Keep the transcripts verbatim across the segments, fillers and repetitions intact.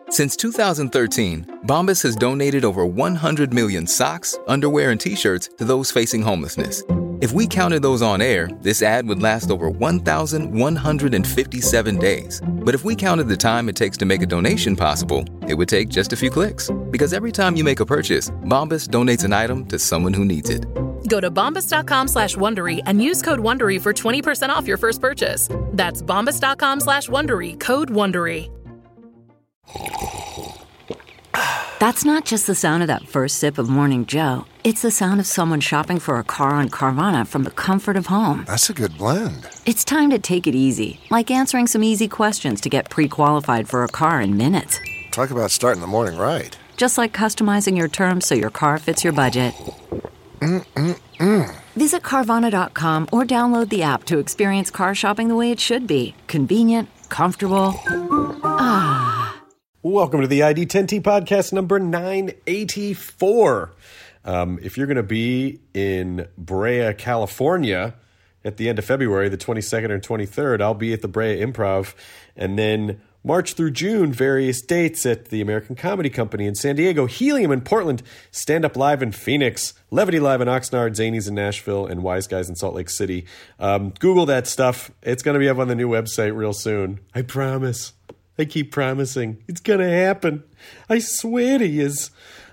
Since two thousand thirteen, Bombas has donated over one hundred million socks, underwear, and T-shirts to those facing homelessness. If we counted those on air, this ad would last over one thousand one hundred fifty-seven days. But if we counted the time it takes to make a donation possible, it would take just a few clicks. Because every time you make a purchase, Bombas donates an item to someone who needs it. Go to bombas.com slash Wondery and use code Wondery for twenty percent off your first purchase. That's bombas.com slash Wondery, code Wondery. That's not just the sound of that first sip of Morning Joe. It's the sound of someone shopping for a car on Carvana from the comfort of home. That's a good blend. It's time to take it easy, like answering some easy questions to get pre-qualified for a car in minutes. Talk about starting the morning right. Just like customizing your terms so your car fits your budget. Mm-mm-mm. Visit Carvana dot com or download the app to experience car shopping the way it should be. Convenient, comfortable. Ah. Welcome to the I D ten T podcast number nine eighty-four. Um, if you're going to be in Brea, California at the end of February, the twenty-second and twenty-third, I'll be at the Brea Improv. And then March through June, various dates at the American Comedy Company in San Diego, Helium in Portland, Stand Up Live in Phoenix, Levity Live in Oxnard, Zanies in Nashville, and Wise Guys in Salt Lake City. Um, Google that stuff. It's going to be up on the new website real soon. I promise. I keep promising. It's going to happen. I swear to yous.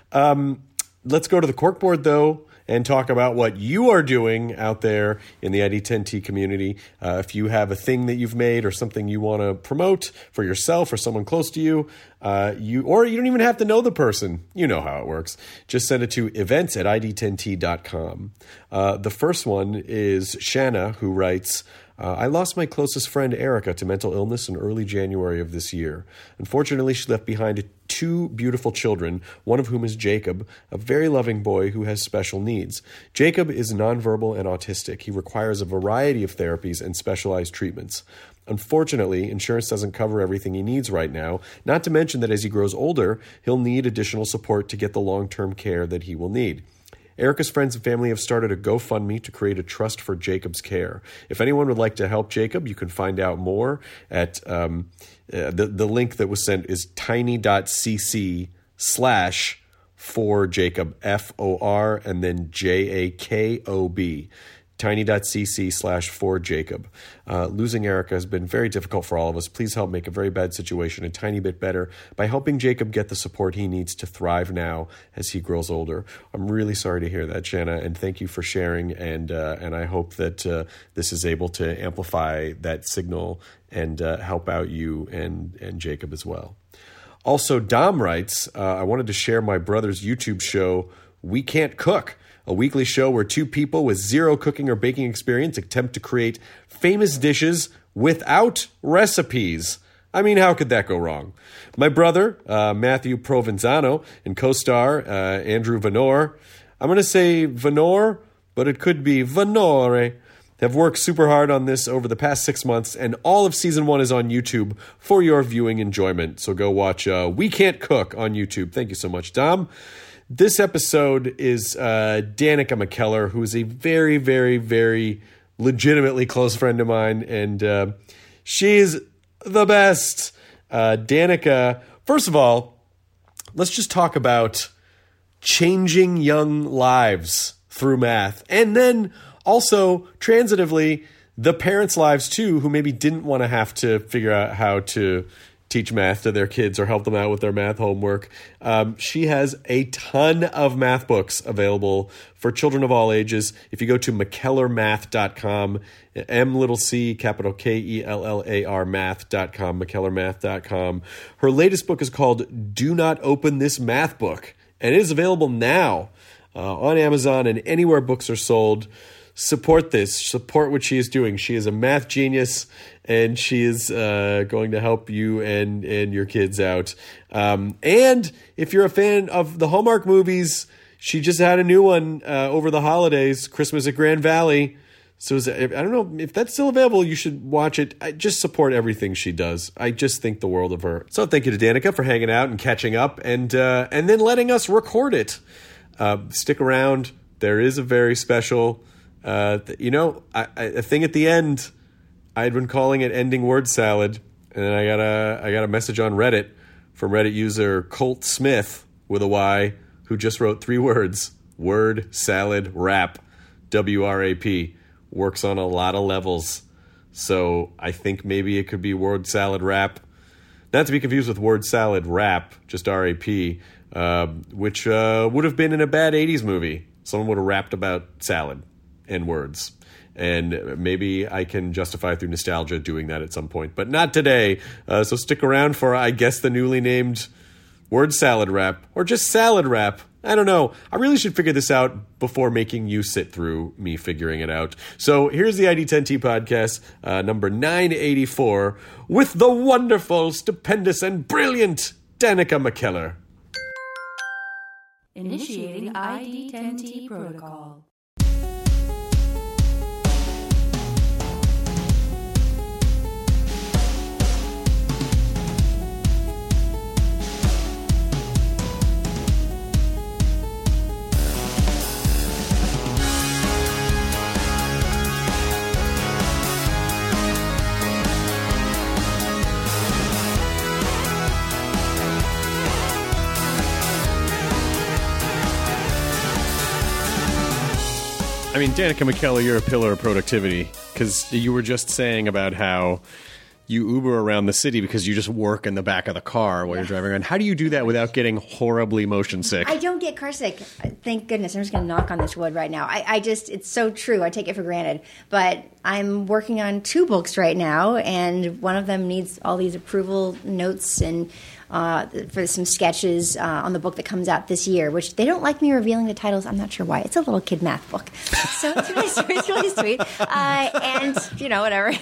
Um, let's go to the corkboard, though, and talk about what you are doing out there in the I D ten T community. Uh, if you have a thing that you've made or something you want to promote for yourself or someone close to you, uh, you or you don't even have to know the person. You know how it works. Just send it to events at I D ten T dot com. Uh, the first one is Shanna, who writes, Uh, I lost my closest friend, Erica, to mental illness in early January of this year. Unfortunately, she left behind two beautiful children, one of whom is Jacob, a very loving boy who has special needs. Jacob is nonverbal and autistic. He requires a variety of therapies and specialized treatments. Unfortunately, insurance doesn't cover everything he needs right now, not to mention that as he grows older, he'll need additional support to get the long-term care that he will need. Erica's friends and family have started a GoFundMe to create a trust for Jacob's care. If anyone would like to help Jacob, you can find out more at um, uh, the, the link that was sent is tiny.cc slash for Jacob, F O R, and then J A K O B. tiny.cc slash for Jacob. Uh, losing Erica has been very difficult for all of us. Please help make a very bad situation a tiny bit better by helping Jacob get the support he needs to thrive now as he grows older. I'm really sorry to hear that, Shanna, and thank you for sharing. And uh, and I hope that uh, this is able to amplify that signal and uh, help out you and, and Jacob as well. Also, Dom writes, uh, I wanted to share my brother's YouTube show, We Can't Cook, a weekly show where two people with zero cooking or baking experience attempt to create famous dishes without recipes. I mean, how could that go wrong? My brother, uh, Matthew Provenzano, and co-star uh, Andrew Venor, I'm going to say Venor, but it could be Venore, have worked super hard on this over the past six months, and all of season one is on YouTube for your viewing enjoyment. So go watch uh, We Can't Cook on YouTube. Thank you so much, Dom. This episode is uh, Danica McKellar, who is a very, very, very legitimately close friend of mine, and uh, she's the best. Uh, Danica, first of all, let's just talk about changing young lives through math, and then also, transitively, the parents' lives, too, who maybe didn't want to have to figure out how to teach math to their kids or help them out with their math homework. Um, she has a ton of math books available for children of all ages. If you go to mckellar math dot com, M little c, capital K E L L A R math dot com, mckellar math dot com. Her latest book is called Do Not Open This Math Book, and it is available now uh, on Amazon and anywhere books are sold. Support this. Support what she is doing. She is a math genius, and she is uh, going to help you and, and your kids out. Um, and if you're a fan of the Hallmark movies, she just had a new one uh, over the holidays, Christmas at Grand Valley. So is that, I don't know if that's still available. You should watch it. I just support everything she does. I just think the world of her. So thank you to Danica for hanging out and catching up, and uh, and then letting us record it. Uh, stick around. There is a very special. Uh, you know, I, I, a thing at the end, I had been calling it ending word salad, and then I got a I got a message on Reddit from Reddit user Colt Smith with a Y, who just wrote three words, word salad wrap, W R A P. Works on a lot of levels. So I think maybe it could be word salad wrap. Not to be confused with word salad rap, just R A P, uh, which uh, would have been in a bad eighties movie. Someone would have rapped about salad and words. And maybe I can justify through nostalgia doing that at some point. But not today. Uh, so stick around for, I guess, the newly named word salad rap. Or just salad rap. I don't know. I really should figure this out before making you sit through me figuring it out. So here's the I D ten T podcast, uh, number nine eighty-four, with the wonderful, stupendous, and brilliant Danica McKellar. Initiating I D ten T protocol. I mean, Danica McKellar, you're a pillar of productivity, because you were just saying about how you Uber around the city because you just work in the back of the car while yeah. you're driving around. How do you do that without getting horribly motion sick? I don't get car sick. Thank goodness. I'm just going to knock on this wood right now. I, I just, it's so true. I take it for granted. But I'm working on two books right now, and one of them needs all these approval notes and uh, for some sketches uh, on the book that comes out this year, which they don't like me revealing the titles. I'm not sure why. It's a little kid math book. So it's really sweet. It's really sweet. Uh, and, you know, whatever.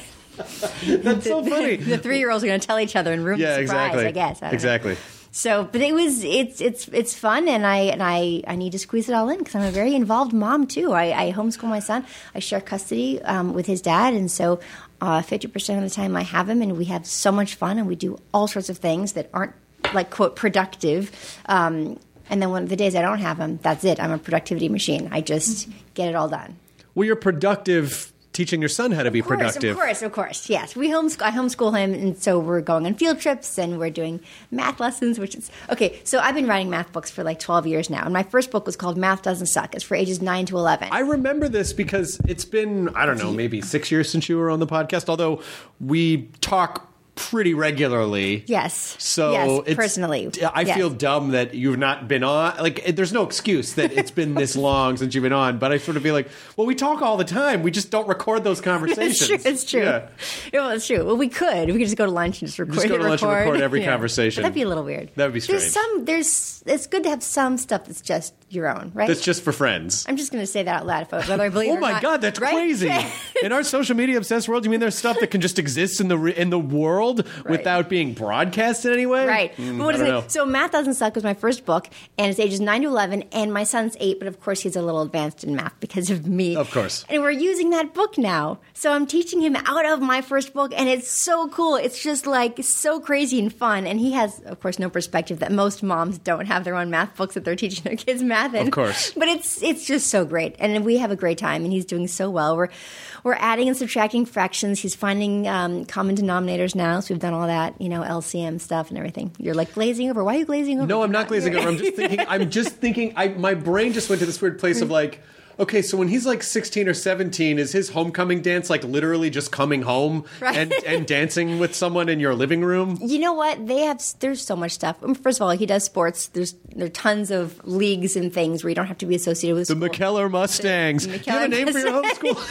That's so funny. The, the three-year-olds are going to tell each other in room yeah, surprise, exactly. I guess. I exactly. Know. So, but it was it's it's it's fun, and I and I, I need to squeeze it all in because I'm a very involved mom too. I, I homeschool my son. I share custody um, with his dad, and so uh, fifty percent of the time I have him, and we have so much fun, and we do all sorts of things that aren't like quote productive. Um, and then one of the days I don't have him, that's it. I'm a productivity machine. I just get it all done. Well, you're productive. Teaching your son how to be of course, productive. Of course, of course, yes. We homeschool, I homeschool him, and so we're going on field trips, and we're doing math lessons, which is... Okay, so I've been writing math books for like twelve years now, and my first book was called Math Doesn't Suck. It's for ages nine to eleven. I remember this because it's been, I don't know, maybe six years since you were on the podcast, although we talk pretty regularly. Yes. So yes, it's, personally. I yes. feel dumb that you've not been on. Like, there's no excuse that it's been this long since you've been on, but I sort of feel like, well, we talk all the time. We just don't record those conversations. It's true. It's true. Yeah. Well, it's true. Well, we could. We could just go to lunch and just record. Just go to lunch record. and record every yeah. conversation. But that'd be a little weird. That would be strange. There's some, there's, it's good to have some stuff that's just your own, right? That's just for friends. I'm just going to say that out loud, folks, whether I believe oh it or my not. God, that's right? crazy. In our social media obsessed world, you mean there's stuff that can just exist in the in the world right. without being broadcasted anyway? Right. Mm, but what is I it? don't know. So Math Doesn't Suck was my first book, and it's ages nine to eleven, and my son's eight, but of course he's a little advanced in math because of me. Of course. And we're using that book now. So I'm teaching him out of my first book, and it's so cool. It's just like so crazy and fun. And he has, of course, no perspective that most moms don't have their own math books that they're teaching their kids math in. Of course. But it's it's just so great. And we have a great time, and he's doing so well. We're we're adding and subtracting fractions. He's finding um, common denominators now. So we've done all that, you know, L C M stuff and everything. You're like glazing over. Why are you glazing over? No, I'm not glazing over. I'm just thinking, I'm just thinking, I, my brain just went to this weird place of like, okay, so when he's like sixteen or seventeen, is his homecoming dance like literally just coming home right. and, and dancing with someone in your living room? You know what? They have, there's so much stuff. First of all, he does sports. There's there are tons of leagues and things where you don't have to be associated with the school. McKellar Mustangs. The, the McKellar Do you have a name for your homeschool?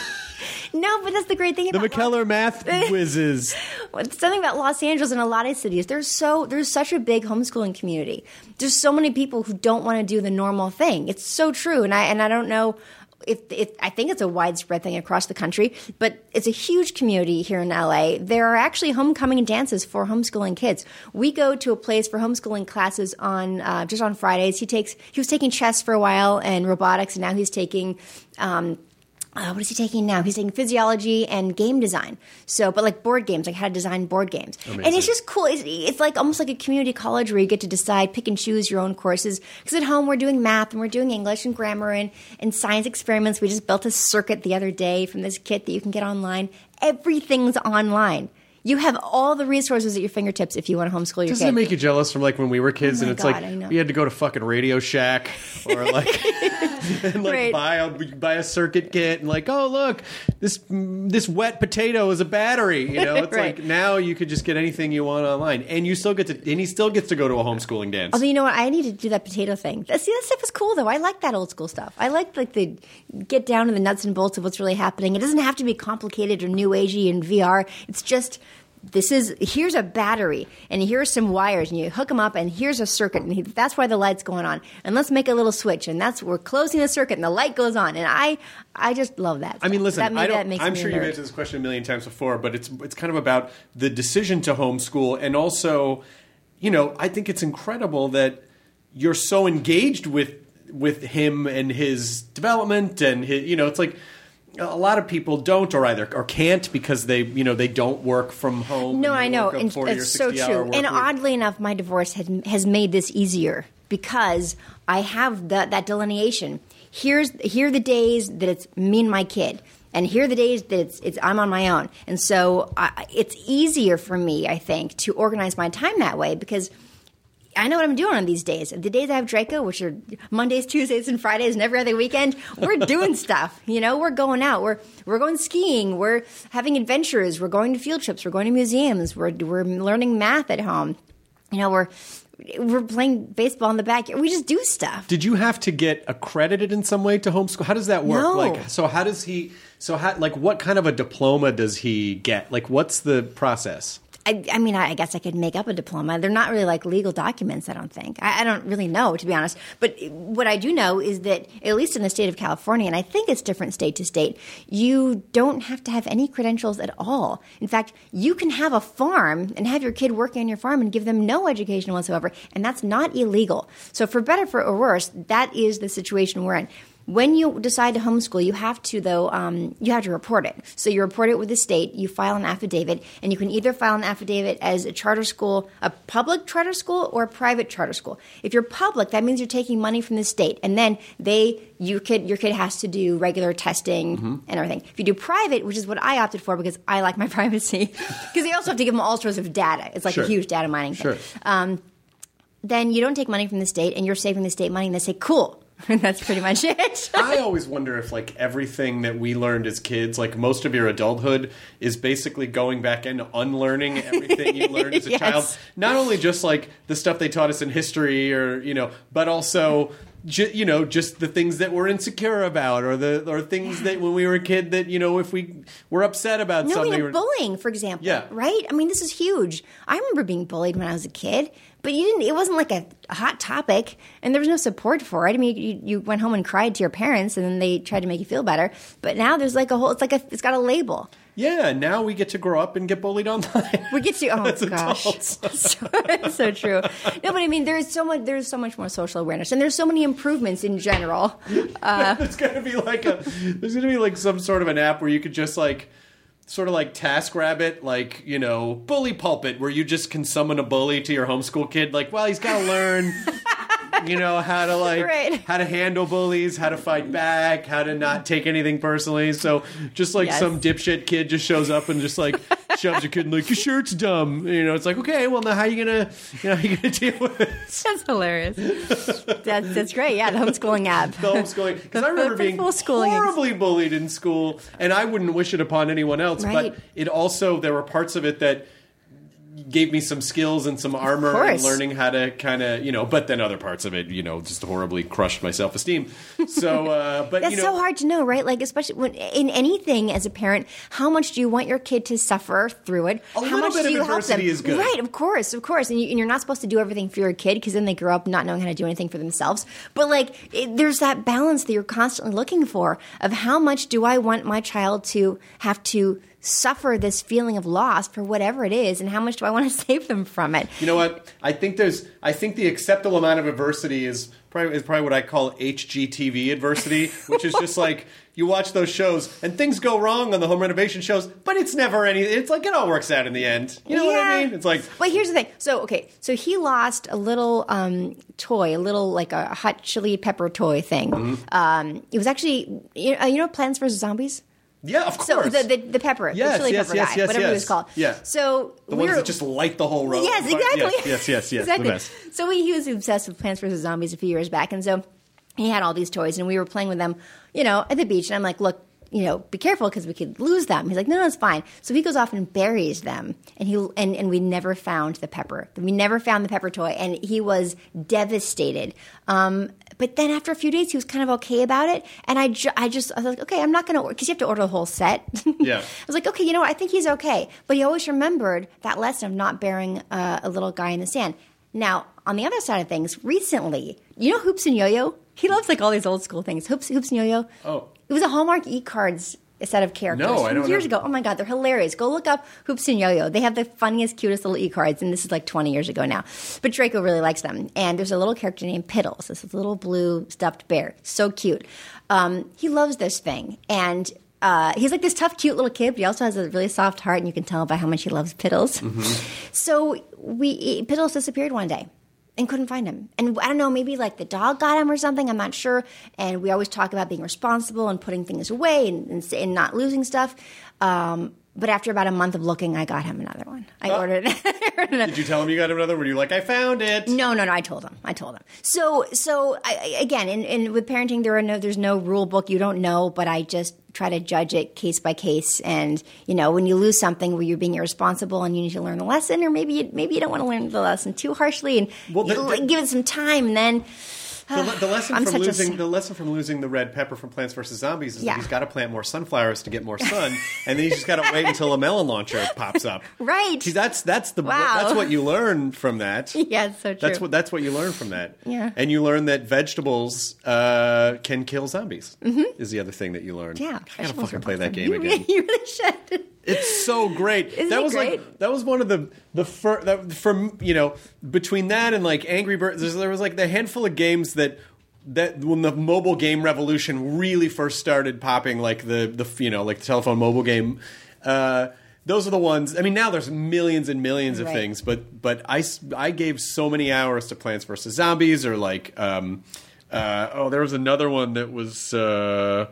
No, but that's the great thing the about McKellar Math Whizzes. Something about Los Angeles and a lot of cities. There's so there's such a big homeschooling community. There's so many people who don't want to do the normal thing. It's so true, and I and I don't know. If, if I think it's a widespread thing across the country, but it's a huge community here in L A. There are actually homecoming dances for homeschooling kids. We go to a place for homeschooling classes on uh, just on Fridays. He takes he was taking chess for a while and robotics, and now he's taking. Um, Uh, what is he taking now? He's taking physiology and game design. So, but like board games, like how to design board games. Amazing. And it's just cool. It's, it's like almost like a community college where you get to decide, pick and choose your own courses. Because at home we're doing math and we're doing English and grammar and, and science experiments. We just built a circuit the other day from this kit that you can get online. Everything's online. You have all the resources at your fingertips if you want to homeschool your Doesn't kid. it make you jealous from like when we were kids Oh my and it's God, like I know. we had to go to fucking Radio Shack or like and like Right. buy a buy a circuit kit and like, oh look, this this wet potato is a battery. You know, it's Right. like now you could just get anything you want online, and you still get to and he still gets to go to a homeschooling dance. Although, you know what? I need to do that potato thing. That- See, that stuff is cool, though. I like that old school stuff. I like like the get down to the nuts and bolts of what's really happening. It doesn't have to be complicated or new agey and V R. It's just this is here's a battery and here's some wires and you hook them up and here's a circuit and he, that's why the light's going on. And let's make a little switch and that's we're closing the circuit and the light goes on. And I I just love that. I mean, stuff. listen, that, I that don't, makes I'm me a sure you've nerd. answered this question a million times before, but it's it's kind of about the decision to homeschool, and also, you know, I think it's incredible that you're so engaged with with him and his development, and his, you know, it's like a lot of people don't or either or can't because they you know they don't work from home. No, and they I know, work a and forty or it's so sixty hour true. work And week. oddly enough, my divorce had, has made this easier because I have the, that delineation. Here's here are the days that it's me and my kid, and here are the days that it's, it's I'm on my own. And so I, it's easier for me, I think, to organize my time that way because I know what I'm doing on these days. The days I have Draco, which are Mondays, Tuesdays, and Fridays, and every other weekend, we're doing stuff. You know, we're going out. We're we're going skiing. We're having adventures. We're going to field trips. We're going to museums. We're we're learning math at home. You know, we're we're playing baseball in the backyard. We just do stuff. Did you have to get accredited in some way to homeschool? How does that work? No. Like, so how does he? So how? Like, what kind of a diploma does he get? Like, what's the process? I, I mean, I guess I could make up a diploma. They're not really like legal documents, I don't think. I, I don't really know, to be honest. But what I do know is that, at least in the state of California, and I think it's different state to state, you don't have to have any credentials at all. In fact, you can have a farm and have your kid working on your farm and give them no education whatsoever, and that's not illegal. So for better for or worse, that is the situation we're in. When you decide to homeschool, you have to, though, um, you have to report it. So you report it with the state, you file an affidavit, and you can either file an affidavit as a charter school, a public charter school, or a private charter school. If you're public, that means you're taking money from the state, and then they, you kid, your kid has to do regular testing Mm-hmm. and everything. If you do private, which is what I opted for because I like my privacy, because they also have to give them all sorts of data. It's like Sure. a huge data mining thing. Sure. Um, then you don't take money from the state, and you're saving the state money, and they say, cool. And that's pretty much it. I always wonder if, like, everything that we learned as kids, like most of your adulthood, is basically going back and unlearning everything you learned as a Yes. child. Not only just, like, the stuff they taught us in history or, you know, but also, ju- you know, just the things that we're insecure about or the or things that when we were a kid that, you know, if we were upset about No, something. you know, or- bullying, for example. Yeah. Right? I mean, this is huge. I remember being bullied when I was a kid, but you didn't. It wasn't like a hot topic, and there was no support for it. I mean, you, you went home and cried to your parents, and then they tried to make you feel better. But now there's like a whole. It's like a. It's got a label. Yeah, now we get to grow up and get bullied online. We get to. Oh As gosh, adults. so, it's so true. No, but I mean, there's so much. There's so much more social awareness, and there's so many improvements in general. Uh, There's gonna be like a there's gonna be like some sort of an app where you could just like sort of like TaskRabbit, like, you know, bully pulpit, where you just can summon a bully to your homeschool kid. Like, well, he's got to learn, you know, how to like Right. how to handle bullies, how to fight back, how to not take anything personally. So just like Yes. some dipshit kid just shows up and just like shoves your kid and like, your shirt's dumb. You know, it's like, okay, well now how are you gonna you know how you gonna deal with this? that's hilarious. That's that's great. Yeah, the homeschooling app. The homeschooling, because I The- remember the being full schooling is- horribly bullied in school, and I wouldn't wish it upon anyone else. Right. But it also there were parts of it that gave me some skills and some armor and course. learning how to kind of you know. But then other parts of it, you know, just horribly crushed my self esteem. So, uh, but That's you know, so hard to know, right? Like, especially when in anything as a parent, how much do you want your kid to suffer through it? A how little much bit do of you help them? adversity is good. Right, of course, of course. And, you, and you're not supposed to do everything for your kid because then they grow up not knowing how to do anything for themselves. But like, it, there's that balance that you're constantly looking for of how much do I want my child to have to suffer this feeling of loss for whatever it is, and how much do I want to save them from it? You know what? I think there's. I think the acceptable amount of adversity is probably is probably what I call H G T V adversity, which is just like you watch those shows and things go wrong on the home renovation shows, but it's never any. It's like it all works out in the end. You know what I Yeah. mean? It's like Well, here's the thing. So, okay, so he lost a little um, toy, a little like a hot chili pepper toy thing. Mm-hmm. Um, it was actually, you know, you know Plants versus Zombies? Yeah, of course. So the the, the pepper, yes, the chili yes, pepper yes, guy, yes, whatever yes. he was called. Yeah. So the we ones were, that just light the whole road. Yes, exactly. Yes, yes, yes, yes. exactly. The best. So we, he was obsessed with Plants vs. Zombies a few years back, and so he had all these toys, and we were playing with them, you know, at the beach. And I'm like, look, you know, be careful because we could lose them. He's like, no, no, it's fine. So he goes off and buries them, and he and, and we never found the pepper. We never found the pepper toy, and he was devastated. Um, but then after a few days, he was kind of okay about it, and I, ju- I just I was like, okay, I'm not going to order because you have to order the whole set. Yeah, I was like, okay, you know what? I think he's okay. But he always remembered that lesson of not burying uh, a little guy in the sand. Now, on the other side of things, recently, you know Hoops and Yo-Yo? He loves like all these old school things. Hoops, Hoops and Yo-Yo. Oh. It was a Hallmark e-cards set of characters No, I from don't years know. ago. Oh my God, they're hilarious. Go look up Hoops and Yo-Yo. They have the funniest, cutest little e-cards, and this is like twenty years ago now. But Draco really likes them. And there's a little character named Piddles. This is a little blue stuffed bear. So cute. Um, he loves this thing. And uh, he's like this tough, cute little kid, but he also has a really soft heart, and you can tell by how much he loves Piddles. Mm-hmm. So we Piddles disappeared one day. And couldn't find him. And I don't know, maybe like the dog got him or something. I'm not sure. And we always talk about being responsible and putting things away and, and, and not losing stuff. Um, but after about a month of looking, I got him another one. I Oh. ordered it. Did you tell him you got another? Were you like, I found it? No, no, no. I told him. I told him. So, so I, again, in, in with parenting, there are no, there's no rule book. You don't know, but I just try to judge it case by case. And you know, when you lose something where you're being irresponsible and you need to learn the lesson, or maybe you, maybe you don't want to learn the lesson too harshly, and Well, the- you the- give it some time, and then. The, le- the lesson I'm from such a losing s- the lesson from losing the red pepper from Plants vs Zombies is Yeah. that he's got to plant more sunflowers to get more sun, and then he's just got to wait until a melon launcher pops up. Right. See, that's that's the Wow. that's what you learn from that. Yeah, it's so true. That's what that's what you learn from that. Yeah. And you learn that vegetables uh, can kill zombies. Mm-hmm. Is the other thing that you learn. Yeah, I gotta vegetables fucking are play that awesome. game you again. Really, you really should. It's so great. Isn't that it was great? like that was one of the the fir- that, from you know between that and like Angry Birds. There was like the handful of games that. That when the mobile game revolution really first started popping, like the the you know like the telephone mobile game, uh, those are the ones. I mean, now there's millions and millions of Right. things, but but I, s- I gave so many hours to Plants vs Zombies or like um, uh, oh there was another one that was. Uh,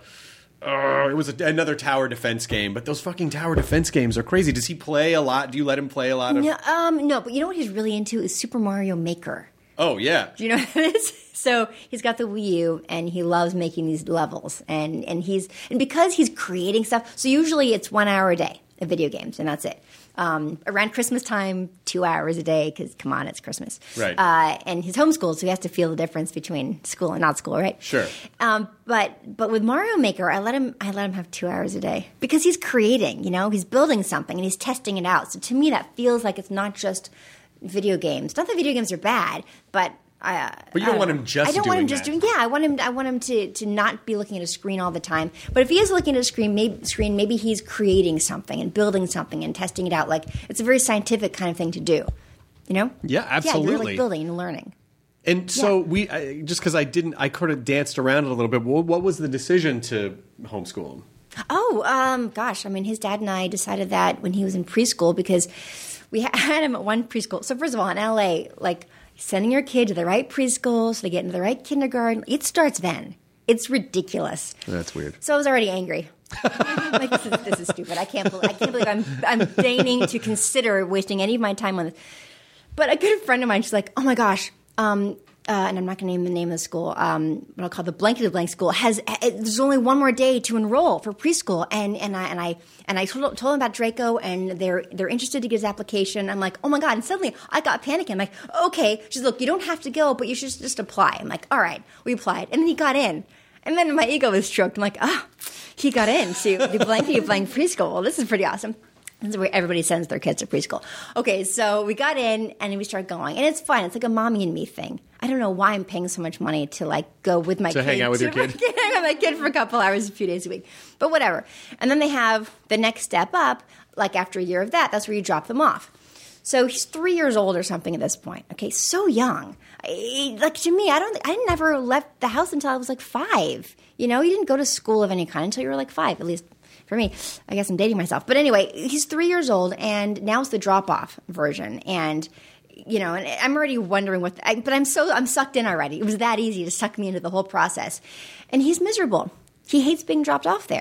Oh, it was a, another tower defense game, but those fucking tower defense games are crazy. Does he play a lot? Do you let him play a lot of? No, um, no, but you know what he's really into is Super Mario Maker. Oh yeah, Do you know what it is? So he's got the Wii U, and he loves making these levels, and and he's and because he's creating stuff. So usually it's one hour a day of video games, and that's it. Um, around Christmas time, two hours a day, because come on, it's Christmas. Right. Uh, and he's homeschooled, so he has to feel the difference between school and not school, right? Sure. Um, but but with Mario Maker, I let him I let him have two hours a day because he's creating. You know, he's building something and he's testing it out. So to me, that feels like it's not just video games. Not that video games are bad, but. Uh, But you don't I want him just I don't want doing him just that. doing. Yeah, I want him. I want him to to not be looking at a screen all the time. But if he is looking at a screen, maybe screen, maybe he's creating something and building something and testing it out. Like it's a very scientific kind of thing to do. You know? Yeah, Yeah, you're absolutely. like building and learning. And so Yeah. we I, just because I didn't, I kind of danced around it a little bit. What, what was the decision to homeschool him? Oh, um, gosh. I mean, his dad and I decided that when he was in preschool because we had him at one preschool. So first of all, in L A, like sending your kid to the right preschool so they get into the right kindergarten, it starts then. It's ridiculous. That's weird. So I was already angry. like this is, this is stupid. I can't. Believe, I can't believe I'm I'm deigning to consider wasting any of my time on this. But a good friend of mine, she's like, "Oh my gosh," um, uh, and I'm not going to name the name of the school, um, what I'll call the blanketed blank school. Has it, there's only one more day to enroll for preschool, and and I and I and I told, told them about Draco, and they're they're interested to get his application. I'm like, "Oh my god!" And suddenly I got panicking. I'm like, "Okay," she's look, you don't have to go, but you should just apply. I'm like, "All right," we applied, and then he got in, and then my ego was stroked. I'm like, "Ah." Oh, he got into the blankety blank preschool. Well, this is pretty awesome. This is where everybody sends their kids to preschool. Okay, so we got in and we started going. And it's fun. It's like a mommy and me thing. I don't know why I'm paying so much money to like go with my To kid. hang out with your kid? hang out with my kid for a couple hours a few days a week. But whatever. And then they have the next step up, like after a year of that, that's where you drop them off. So he's three years old or something at this point. Okay, so young. I, like to me, I don't. I never left the house until I was like five. You know, you didn't go to school of any kind until you were like five, at least for me. I guess I'm dating myself. But anyway, he's three years old, and now it's the drop-off version. And, you know, and I'm already wondering what – but I'm so – I'm sucked in already. It was that easy to suck me into the whole process. And he's miserable. He hates being dropped off there.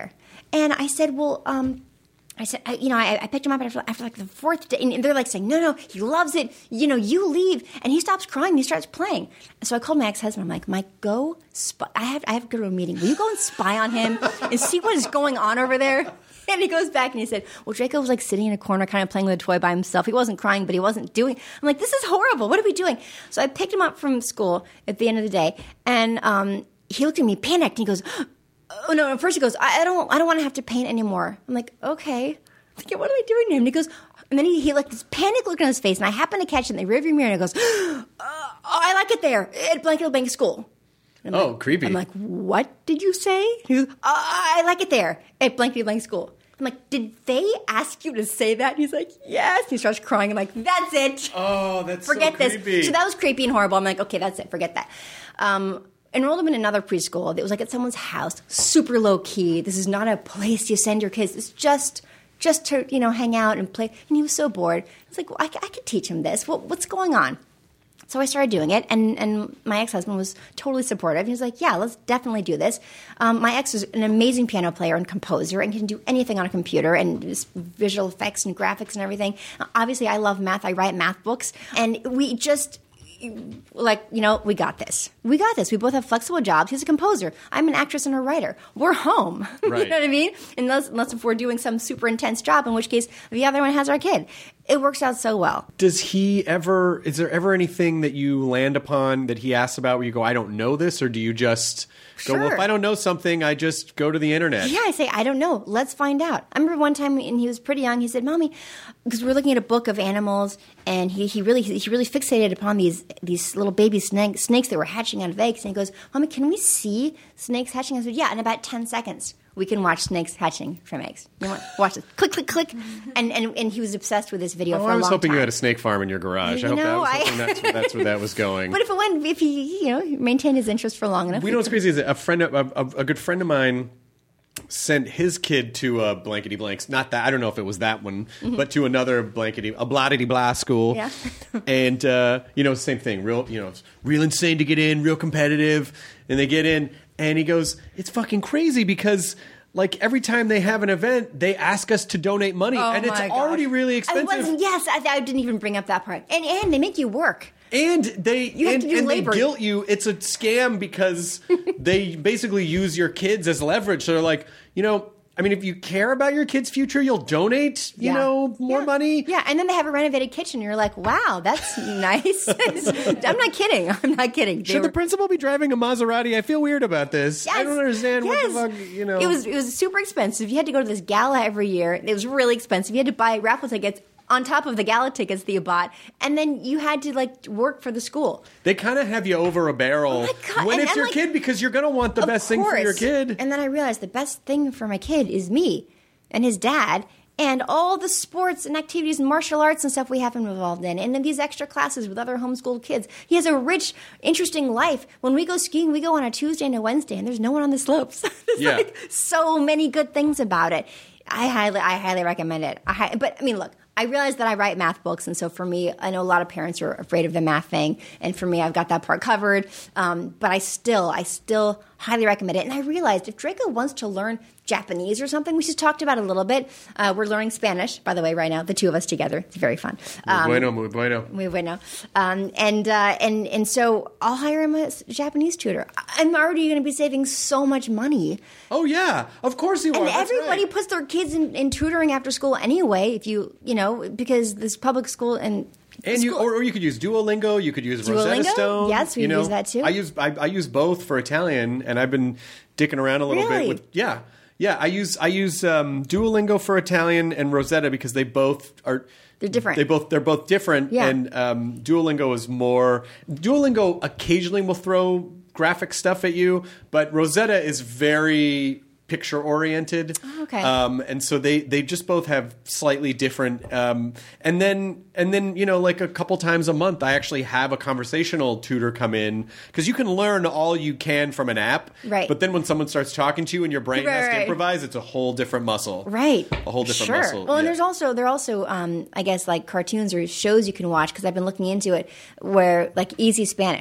And I said, well, um, I said, I, you know, I, I picked him up after, after like the fourth day, and they're like saying, no, no, he loves it. You know, you leave, and he stops crying. And he starts playing. So I called my ex-husband. I'm like, Mike, go. Spy. I have, I have to go to a meeting. Will you go and spy on him and see what is going on over there? And he goes back and he said, well, Draco was like sitting in a corner, kind of playing with a toy by himself. He wasn't crying, but he wasn't doing. I'm like, this is horrible. What are we doing? So I picked him up from school at the end of the day, and um, he looked at me, panicked, and he goes, oh no! At first he goes, I, I don't, I don't want to have to paint anymore. I'm like, okay. Like, what am I doing to him? And he goes, and then he, he like this panic look on his face, and I happen to catch it in the rearview mirror, and he goes, oh, I like it there at Blanket Bank School. Oh, like, creepy. I'm like, what did you say? He goes, oh, I like it there at Blankety Blank School. I'm like, did they ask you to say that? And he's like, yes. And he starts crying. I'm like, that's it. Oh, that's forget so creepy. this. So that was creepy and horrible. I'm like, okay, that's it. Forget that. Um, enrolled him in another preschool. It was like at someone's house, super low key. This is not a place you send your kids. It's just... just to, you know, hang out and play. And he was so bored. I was like, well, I, I could teach him this. What, what's going on? So I started doing it, and, and my ex-husband was totally supportive. He was like, yeah, let's definitely do this. Um, my ex is an amazing piano player and composer and can do anything on a computer and just visual effects and graphics and everything. Obviously, I love math. I write math books. And we just... like, you know, we got this. We got this. We both have flexible jobs. He's a composer. I'm an actress and a writer. We're home. Right. You know what I mean? Unless, unless if we're doing some super intense job, in which case the other one has our kid. It works out so well. Does he ever, is there ever anything that you land upon that he asks about where you go, I don't know this? Or do you just go, Sure. well, if I don't know something, I just go to the internet? Yeah, I say, I don't know. Let's find out. I remember one time, and he was pretty young, he said, Mommy, because we were looking at a book of animals, and he, he really he really fixated upon these these little baby snake, snakes that were hatching out of eggs. And he goes, Mommy, can we see snakes hatching? I said, yeah, in about ten seconds. We can watch snakes hatching from eggs. You want watch this? Click, click, click. And, and and he was obsessed with this video Oh, for a I was long hoping time. you had a snake farm in your garage. You I hope that know, was I- hoping that's, that's where that was going. But if it went, if he, you know, maintained his interest for long enough. We know what's crazy is that a friend, of, a, a good friend of mine, sent his kid to a blankety blanks. Not that I don't know if it was that one, Mm-hmm. but to another blankety a blottity blah school. Yeah. And uh, you know, same thing. Real, you know, it's real insane to get in, real competitive, and they get in, and he goes, "It's fucking crazy because." Like every time they have an event, they ask us to donate money, Oh and it's my already gosh. really I expensive. wasn't, yes, I, I didn't even bring up that part. And and they make you work. And they You have and, to do and they labor. guilt you. It's a scam because they basically use your kids as leverage. So they're like, you know, I mean, if you care about your kid's future, you'll donate, you Yeah. know, more Yeah. money. Yeah, and then they have a renovated kitchen. You're like, wow, that's nice. I'm not kidding. I'm not kidding. They Should the were- principal be driving a Maserati? I feel weird about this. I Yes, don't understand yes. what the fuck, you know. It was it was super expensive. You had to go to this gala every year. It was really expensive. You had to buy raffle tickets on top of the gala tickets that you bought, and then you had to like work for the school. They kind of have you over a barrel Oh my God, when and- it's and your like- kid because you're going to want the Of best thing for your course. kid. And then I realized the best thing for my kid is me and his dad and all the sports and activities and martial arts and stuff we have him involved in. And then these extra classes with other homeschooled kids. He has a rich, interesting life. When we go skiing, we go on a Tuesday and a Wednesday, and there's no one on the slopes. There's Yeah. like so many good things about it. I highly, I highly recommend it. I hi- but I mean, look, I realize that I write math books, and so for me, I know a lot of parents are afraid of the math thing, and for me, I've got that part covered. Um, but I still, I still highly recommend it. And I realized if Draco wants to learn Japanese or something, we just talked about it a little bit. Uh, we're learning Spanish, by the way, right now, the two of us together. It's very fun. Muy bueno, muy bueno. Muy bueno. Um, and, uh, and, and so I'll hire him a s- Japanese tutor. I'm already going to be saving so much money. Oh, yeah. Of course you are. And That's everybody right. puts their kids in, in tutoring after school anyway, if you, you know, because this public school and And you, school- or, or you could use Duolingo. You could use Rosetta Duolingo? Stone. Yes, we you know. use that too. I use I, I use both for Italian, and I've been dicking around a little Really? bit with yeah, yeah. I use I use um, Duolingo for Italian and Rosetta because they both are They're different. They both they're both different. Yeah. And um, Duolingo is more. Duolingo occasionally will throw graphic stuff at you, but Rosetta is very picture oriented. Oh, okay. Um, and so they, they just both have slightly different. Um, and then and then you know like a couple times a month, I actually have a conversational tutor come in because you can learn all you can from an app. Right. But then when someone starts talking to you and your brain Right, has to right. improvise, it's a whole different muscle. Right. A whole different sure. muscle. Well, and Yeah. there's also there are also um, I guess like cartoons or shows you can watch because I've been looking into it where like Easy Spanish.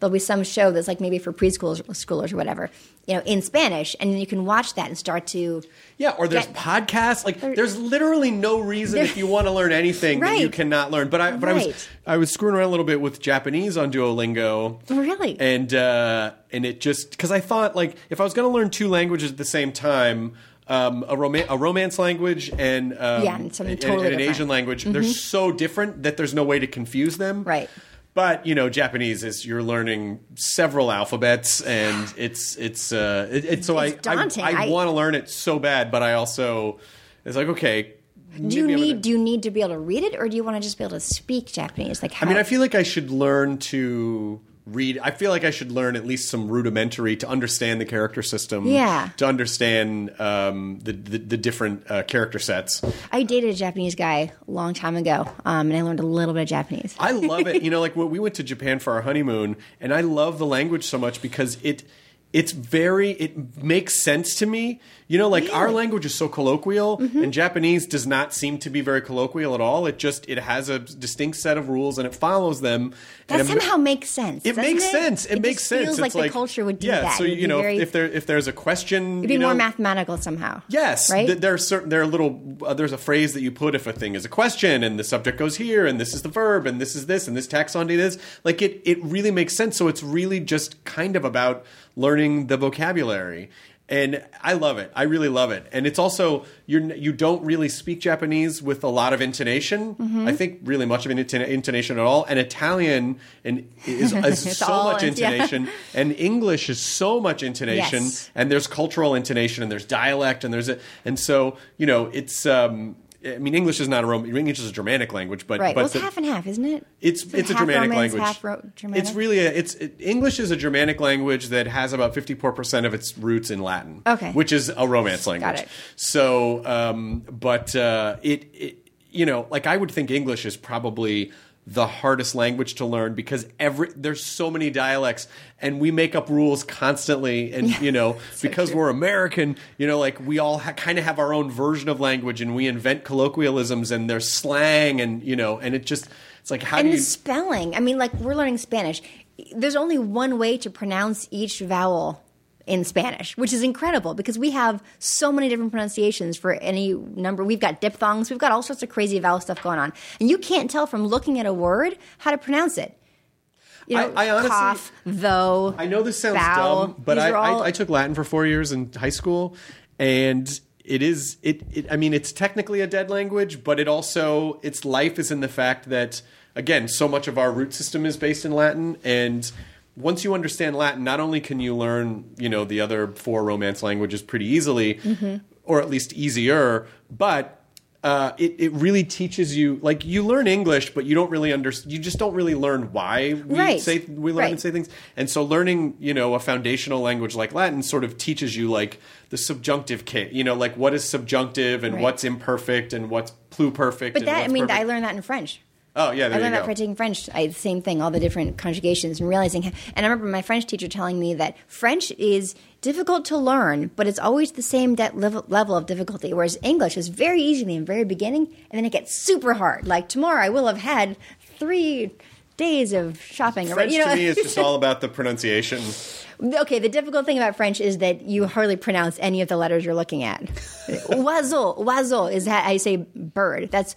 there'll be some show that's like maybe for preschoolers schoolers or whatever, you know, in Spanish, and then you can watch that and start to yeah. Or there's get, podcasts. Like or, there's literally no reason if you want to learn anything right. that you cannot learn. But I but right. I was I was screwing around a little bit with Japanese on Duolingo. Really? And uh, and it just because I thought like if I was going to learn two languages at the same time. Um, a, rom- a romance language and, um, yeah, and, something and, totally and an different. Asian language, Mm-hmm. they're so different that there's no way to confuse them. Right. But, you know, Japanese is you're learning several alphabets and it's it's uh, it, it's so It's I daunting. I, I I- want to learn it so bad, but I also it's like okay. Do you maybe I'm need gonna- do you need to be able to read it, or do you want to just be able to speak Japanese? Like how? I mean, I feel like I should learn to read. I feel like I should learn at least some rudimentary to understand the character system. Yeah. To understand um, the, the the different uh, character sets. I dated a Japanese guy a long time ago, um, and I learned a little bit of Japanese. I love it. You know, like we went to Japan for our honeymoon, and I love the language so much because it it's very it makes sense to me. You know, like Really? our language is so colloquial, Mm-hmm. and Japanese does not seem to be very colloquial at all. It just it has a distinct set of rules, and it follows them. That and somehow makes sense. It doesn't makes it? sense. It, It makes just sense. Feels It's like, the culture would do yeah, that. so It'd you be know, very, if there if there's a question, it'd be you know, more mathematical somehow. Yes, right. th- there are certain there are little uh, there's a phrase that you put if a thing is a question and the subject goes here and this is the verb and this is this and this taxonomy is like it it really makes sense. So it's really just kind of about learning the vocabulary. And I love it. I really love it. And it's also you're you don't really speak Japanese with a lot of intonation. Mm-hmm. I think really much of an inton- intonation at all. And Italian and is, is It's so all much in- yeah. intonation. And English is so much intonation. Yes. And there's cultural intonation and there's dialect and there's a, and so you know it's. Um, I mean, English is not a Roman. English is a Germanic language, but Right. but well, it's the- half and half, isn't it? it's Is it it's a half Germanic Romance, language. half Ro- Germanic? It's really a, it's it, English is a Germanic language that has about fifty-four percent of its roots in Latin. Okay. Which is a Romance language. it. So, um, but uh, it, it you know, like I would think English is probably the hardest language to learn because every there's so many dialects and we make up rules constantly and you know so because true. we're American, you know, like we all ha- kind of have our own version of language and we invent colloquialisms and there's slang and you know and it just it's like how and do the you spelling. I mean, like we're learning Spanish. There's only one way to pronounce each vowel in Spanish, which is incredible because we have so many different pronunciations for any number. We've got diphthongs. We've got all sorts of crazy vowel stuff going on. And you can't tell from looking at a word how to pronounce it. You know, I- I honestly- cough, though. I know this sounds vowel, dumb, but these I, are all- I I took Latin for four years in high school, and it is it, it. I mean, it's technically a dead language, but it also its life is in the fact that again, so much of our root system is based in Latin, and once you understand Latin, not only can you learn you know the other four Romance languages pretty easily, Mm-hmm. or at least easier, but uh, it, it really teaches you, like you learn English, but you don't really understand, you just don't really learn why we Right. say, we learn Right. and say things. And so learning, you know, a foundational language like Latin sort of teaches you like the subjunctive case, you know, like what is subjunctive and Right. what's imperfect and what's pluperfect. But and that, I what's mean, perfect. I learned that in French. Oh, yeah, there I you learned that go. by taking French. I, the same thing, all the different conjugations and realizing. And I remember my French teacher telling me that French is difficult to learn, but it's always the same de- level, level of difficulty. Whereas English is very easy in the very beginning, and then it gets super hard. Like tomorrow, I will have had three days of shopping. or French you know, to me is just all about the pronunciation. Okay, the difficult thing about French is that you hardly pronounce any of the letters you're looking at. Oiseau, oiseau is how I say bird. That's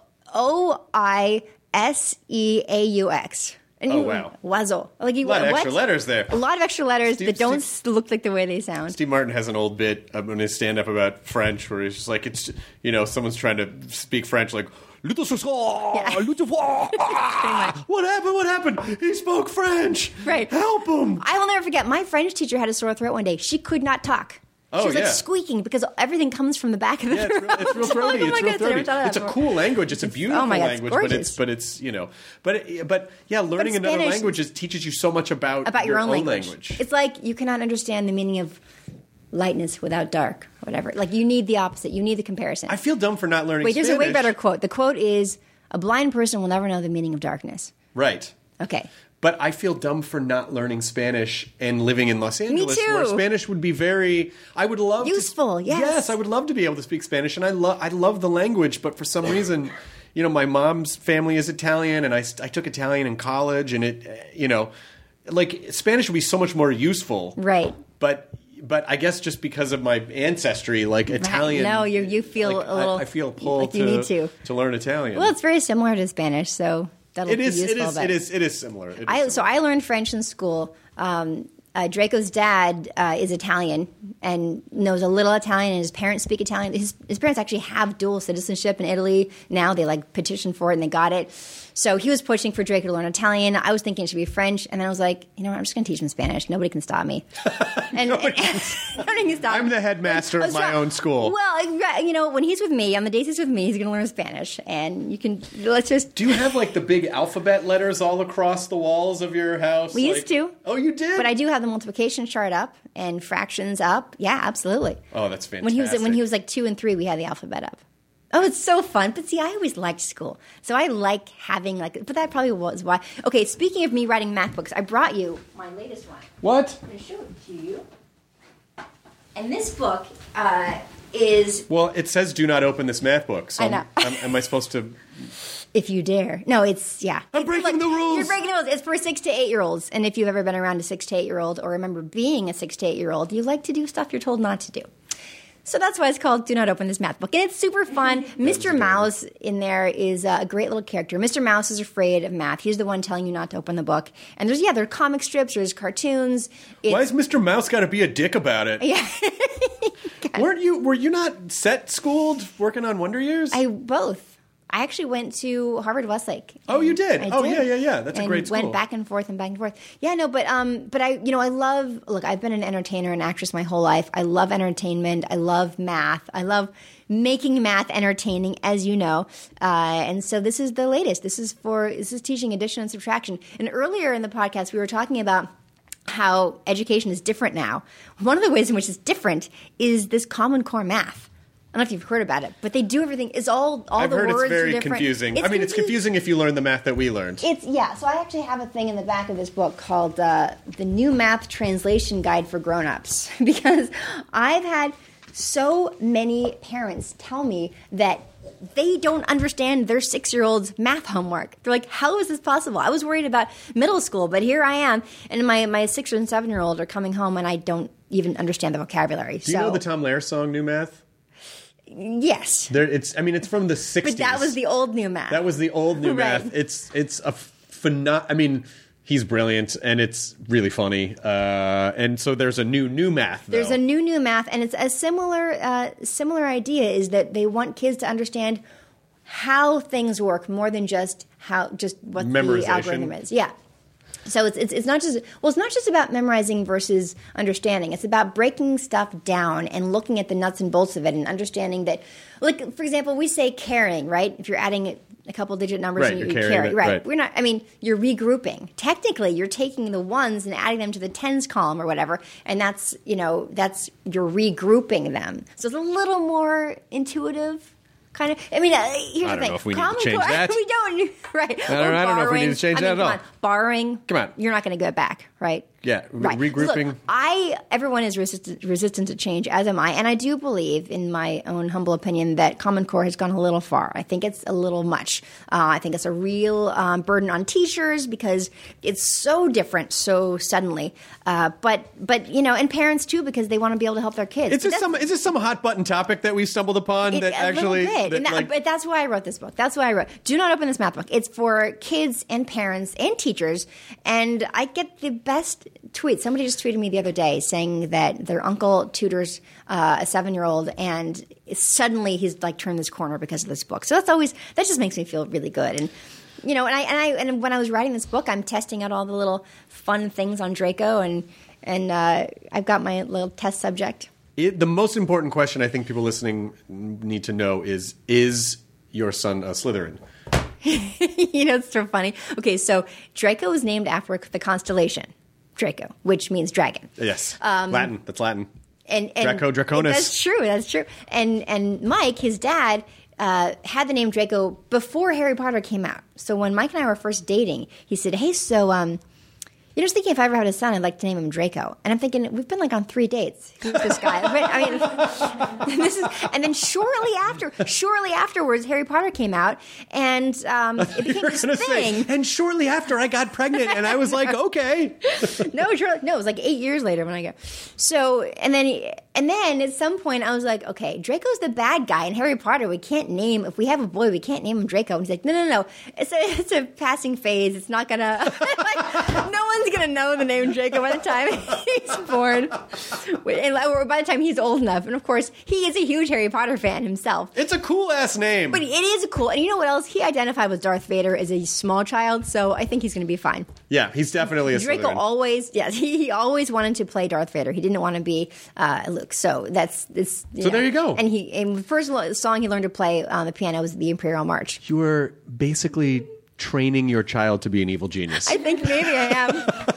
O I S E A U X. And Oh, you- wow. Oiseau. Like you, A lot of what? extra letters there. A lot of extra letters Steve- that don't Steve- s look like the way they sound. Steve Martin has an old bit um, in his stand-up about French where he's just like, it's, you know, someone's trying to speak French like, Yeah. what happened? What happened? He spoke French. Right. Help him. I will never forget, my French teacher had a sore throat one day. She could not talk. Oh, she was yeah. like squeaking because everything comes from the back of the Yeah, throat. it's real, it's real I'm like, throaty. oh my It's real goodness, I throaty. never thought of that It's a before. cool language. It's a beautiful Oh my God, it's language, but it's gorgeous. but it's you know, but it, but yeah, learning But another Spanish- language is, teaches you so much about about your, own, language. language. It's like you cannot understand the meaning of lightness without dark, or whatever. Like you need the opposite. You need the comparison. I feel dumb for not learning. Wait, there's Spanish. a way better quote. The quote is, "A blind person will never know the meaning of darkness." Right. Okay. But I feel dumb for not learning Spanish and living in Los Angeles, too. where Spanish would be very. I would love Useful, To, yes. Yes, I would love to be able to speak Spanish, and I love. I love the language, but for some reason, you know, my mom's family is Italian, and I, I took Italian in college, and it, uh, you know, like Spanish would be so much more useful, Right. But but I guess just because of my ancestry, like Italian. No, you you feel like, a little. I, I feel pulled like to you need to to learn Italian. Well, it's very similar to Spanish, so that'll it be is. useful. It is. but It is. It is similar. It is I similar. so I learned French in school. Um, uh, Draco's dad uh, is Italian and knows a little Italian, and his parents speak Italian. His, his parents actually have dual citizenship in Italy now. They like petitioned for it and they got it. So he was pushing for Draco to learn Italian. I was thinking it should be French, and then I was like, you know what? I'm just going to teach him Spanish. Nobody can stop me. And, Nobody and- can nobody can stop I'm me. the headmaster Like, of my so- own school. Well, you know, when he's with me, on the days he's with me, he's going to learn Spanish, and you can let's just. Do you have like the big alphabet letters all across the walls of your house? We Like- used to. Oh, you did? But I do have the multiplication chart up and fractions up. Yeah, absolutely. Oh, that's fantastic. When he was when he was like two and three, we had the alphabet up. Oh, it's so fun. But see, I always liked school, so I like having like. But that probably was why. Okay, speaking of me writing math books, I brought you my latest one. What? I'm going to show it to you. And this book uh, is Well, it says do not open this math book. So I know. am, am I supposed to? If You Dare. No, it's, yeah. I'm It's- breaking look, the rules. You're breaking the rules. It's for six to eight year olds. And if you've ever been around a six to eight year old or remember being a six to eight year old, you like to do stuff you're told not to do. So that's why it's called Do Not Open This Math Book. And it's super fun. Mister Mouse in there is a great little character. Mister Mouse is afraid of math. He's the one telling you not to open the book. And there's, yeah, there are comic strips, there's cartoons. It's, Why has Mister Mouse got to be a dick about it? Yeah. Weren't you? Were you not set schooled working on Wonder Years? I both. I actually went to Harvard Westlake. Oh, you did? I Oh, did. yeah, yeah, yeah. That's a and great school. Went back and forth and back and forth. Yeah, no, but um, but I, you know, I love. Look, I've been an entertainer and actress my whole life. I love entertainment. I love math. I love making math entertaining, as you know. Uh, and so this is the latest. This is for this is teaching addition and subtraction. And earlier in the podcast, we were talking about how education is different now. One of the ways in which it's different is this Common Core math. I don't know if you've heard about it, but they do everything. It's all all I've the heard words it's very are different. confusing. I mean, it's confusing. confusing if you learn the math that we learned. It's yeah. So I actually have a thing in the back of this book called uh, the New Math Translation Guide for Grown-ups because I've had so many parents tell me that they don't understand their six-year-old's math homework. They're like, "How is this possible?" I was worried about middle school, but here I am, and my my six and seven-year-old are coming home, and I don't even understand the vocabulary. Do you so, know the Tom Lehrer song "New Math"? Yes, There, it's. I mean, it's from the sixties. but that was the old New Math. That was the old New Right. Math. It's it's a phenom. I mean, he's brilliant and it's really funny. Uh, and so there's a new New Math. Though. There's a new New Math, and it's a similar uh, similar idea. Is that they want kids to understand how things work more than just how just what the Memorization. algorithm is. Yeah. So it's, it's it's not just well, it's not just about memorizing versus understanding. It's about breaking stuff down and looking at the nuts and bolts of it and understanding that, like for example, we say carrying, right? If you're adding a couple digit numbers Right, and you, you're you carrying carry, it, right. right. We're not. I mean, you're regrouping. Technically, you're taking the ones and adding them to the tens column or whatever, and that's you know that's you're regrouping them. So it's a little more intuitive. Kind of. I mean, uh, here's I the don't thing. know if we need to Common change Core- that. we don't. Right. I don't- Or I don't know if we need to borrowing. change I that mean, at all. come on. Borrowing. Come on. You're not going to go back, right? Yeah, re- Right. regrouping. Look, I everyone is resistant, resistant to change, as am I, and I do believe, in my own humble opinion, that Common Core has gone a little far. I think it's a little much. Uh, I think it's a real um, burden on teachers because it's so different so suddenly. Uh, but but you know, and parents too because they want to be able to help their kids. Is But this that's- some is this some hot button topic that we stumbled upon it- that a actually? little bit. that, And that- like- but that's why I wrote this book. That's why I wrote. Do not open this math book. It's for kids and parents and teachers. And I get the best tweets. Somebody just tweeted me the other day saying that their uncle tutors uh, a seven-year-old, and suddenly he's like turned this corner because of this book. So that's always that just makes me feel really good. And you know, and I and I and when I was writing this book, I'm testing out all the little fun things on Draco, and and uh, I've got my little test subject. It, the most important question I think people listening need to know is: Is your son a Slytherin? You know, it's so funny. Okay, so Draco was named after the constellation Draco, which means dragon. Yes, Um, Latin. That's Latin. And, and Draco Draconis. That's true. That's true. And and Mike, his dad, uh, had the name Draco before Harry Potter came out. So when Mike and I were first dating, he said, "Hey, so um, You know, just thinking if I ever had a son, I'd like to name him Draco. And I'm thinking, we've been like on three dates. Who's this guy? I mean, this is, and then shortly after, shortly afterwards, Harry Potter came out, and um, it became this thing. Say, and shortly after, I got pregnant, and I was like, okay. no, sure, no, it was like eight years later when I got. So, and then, and then at some point, I was like, okay, Draco's the bad guy in Harry Potter. We can't name if we have a boy, we can't name him Draco. And he's like, no, no, no, it's a, it's a passing phase. It's not gonna. Like, no one's gonna know the name Draco by the time he's born, and, or by the time he's old enough. And of course, he is a huge Harry Potter fan himself. It's a cool ass name, but it is cool. And you know what else? He identified with Darth Vader as a small child, so I think he's going to be fine. Yeah, he's definitely a Draco. Slytherin. Always, yes, he, he always wanted to play Darth Vader. He didn't want to be uh, Luke. So that's this. So know. there you go. And he, and the first song he learned to play on the piano was the Imperial March. You were basically training your child to be an evil genius. I think maybe I am.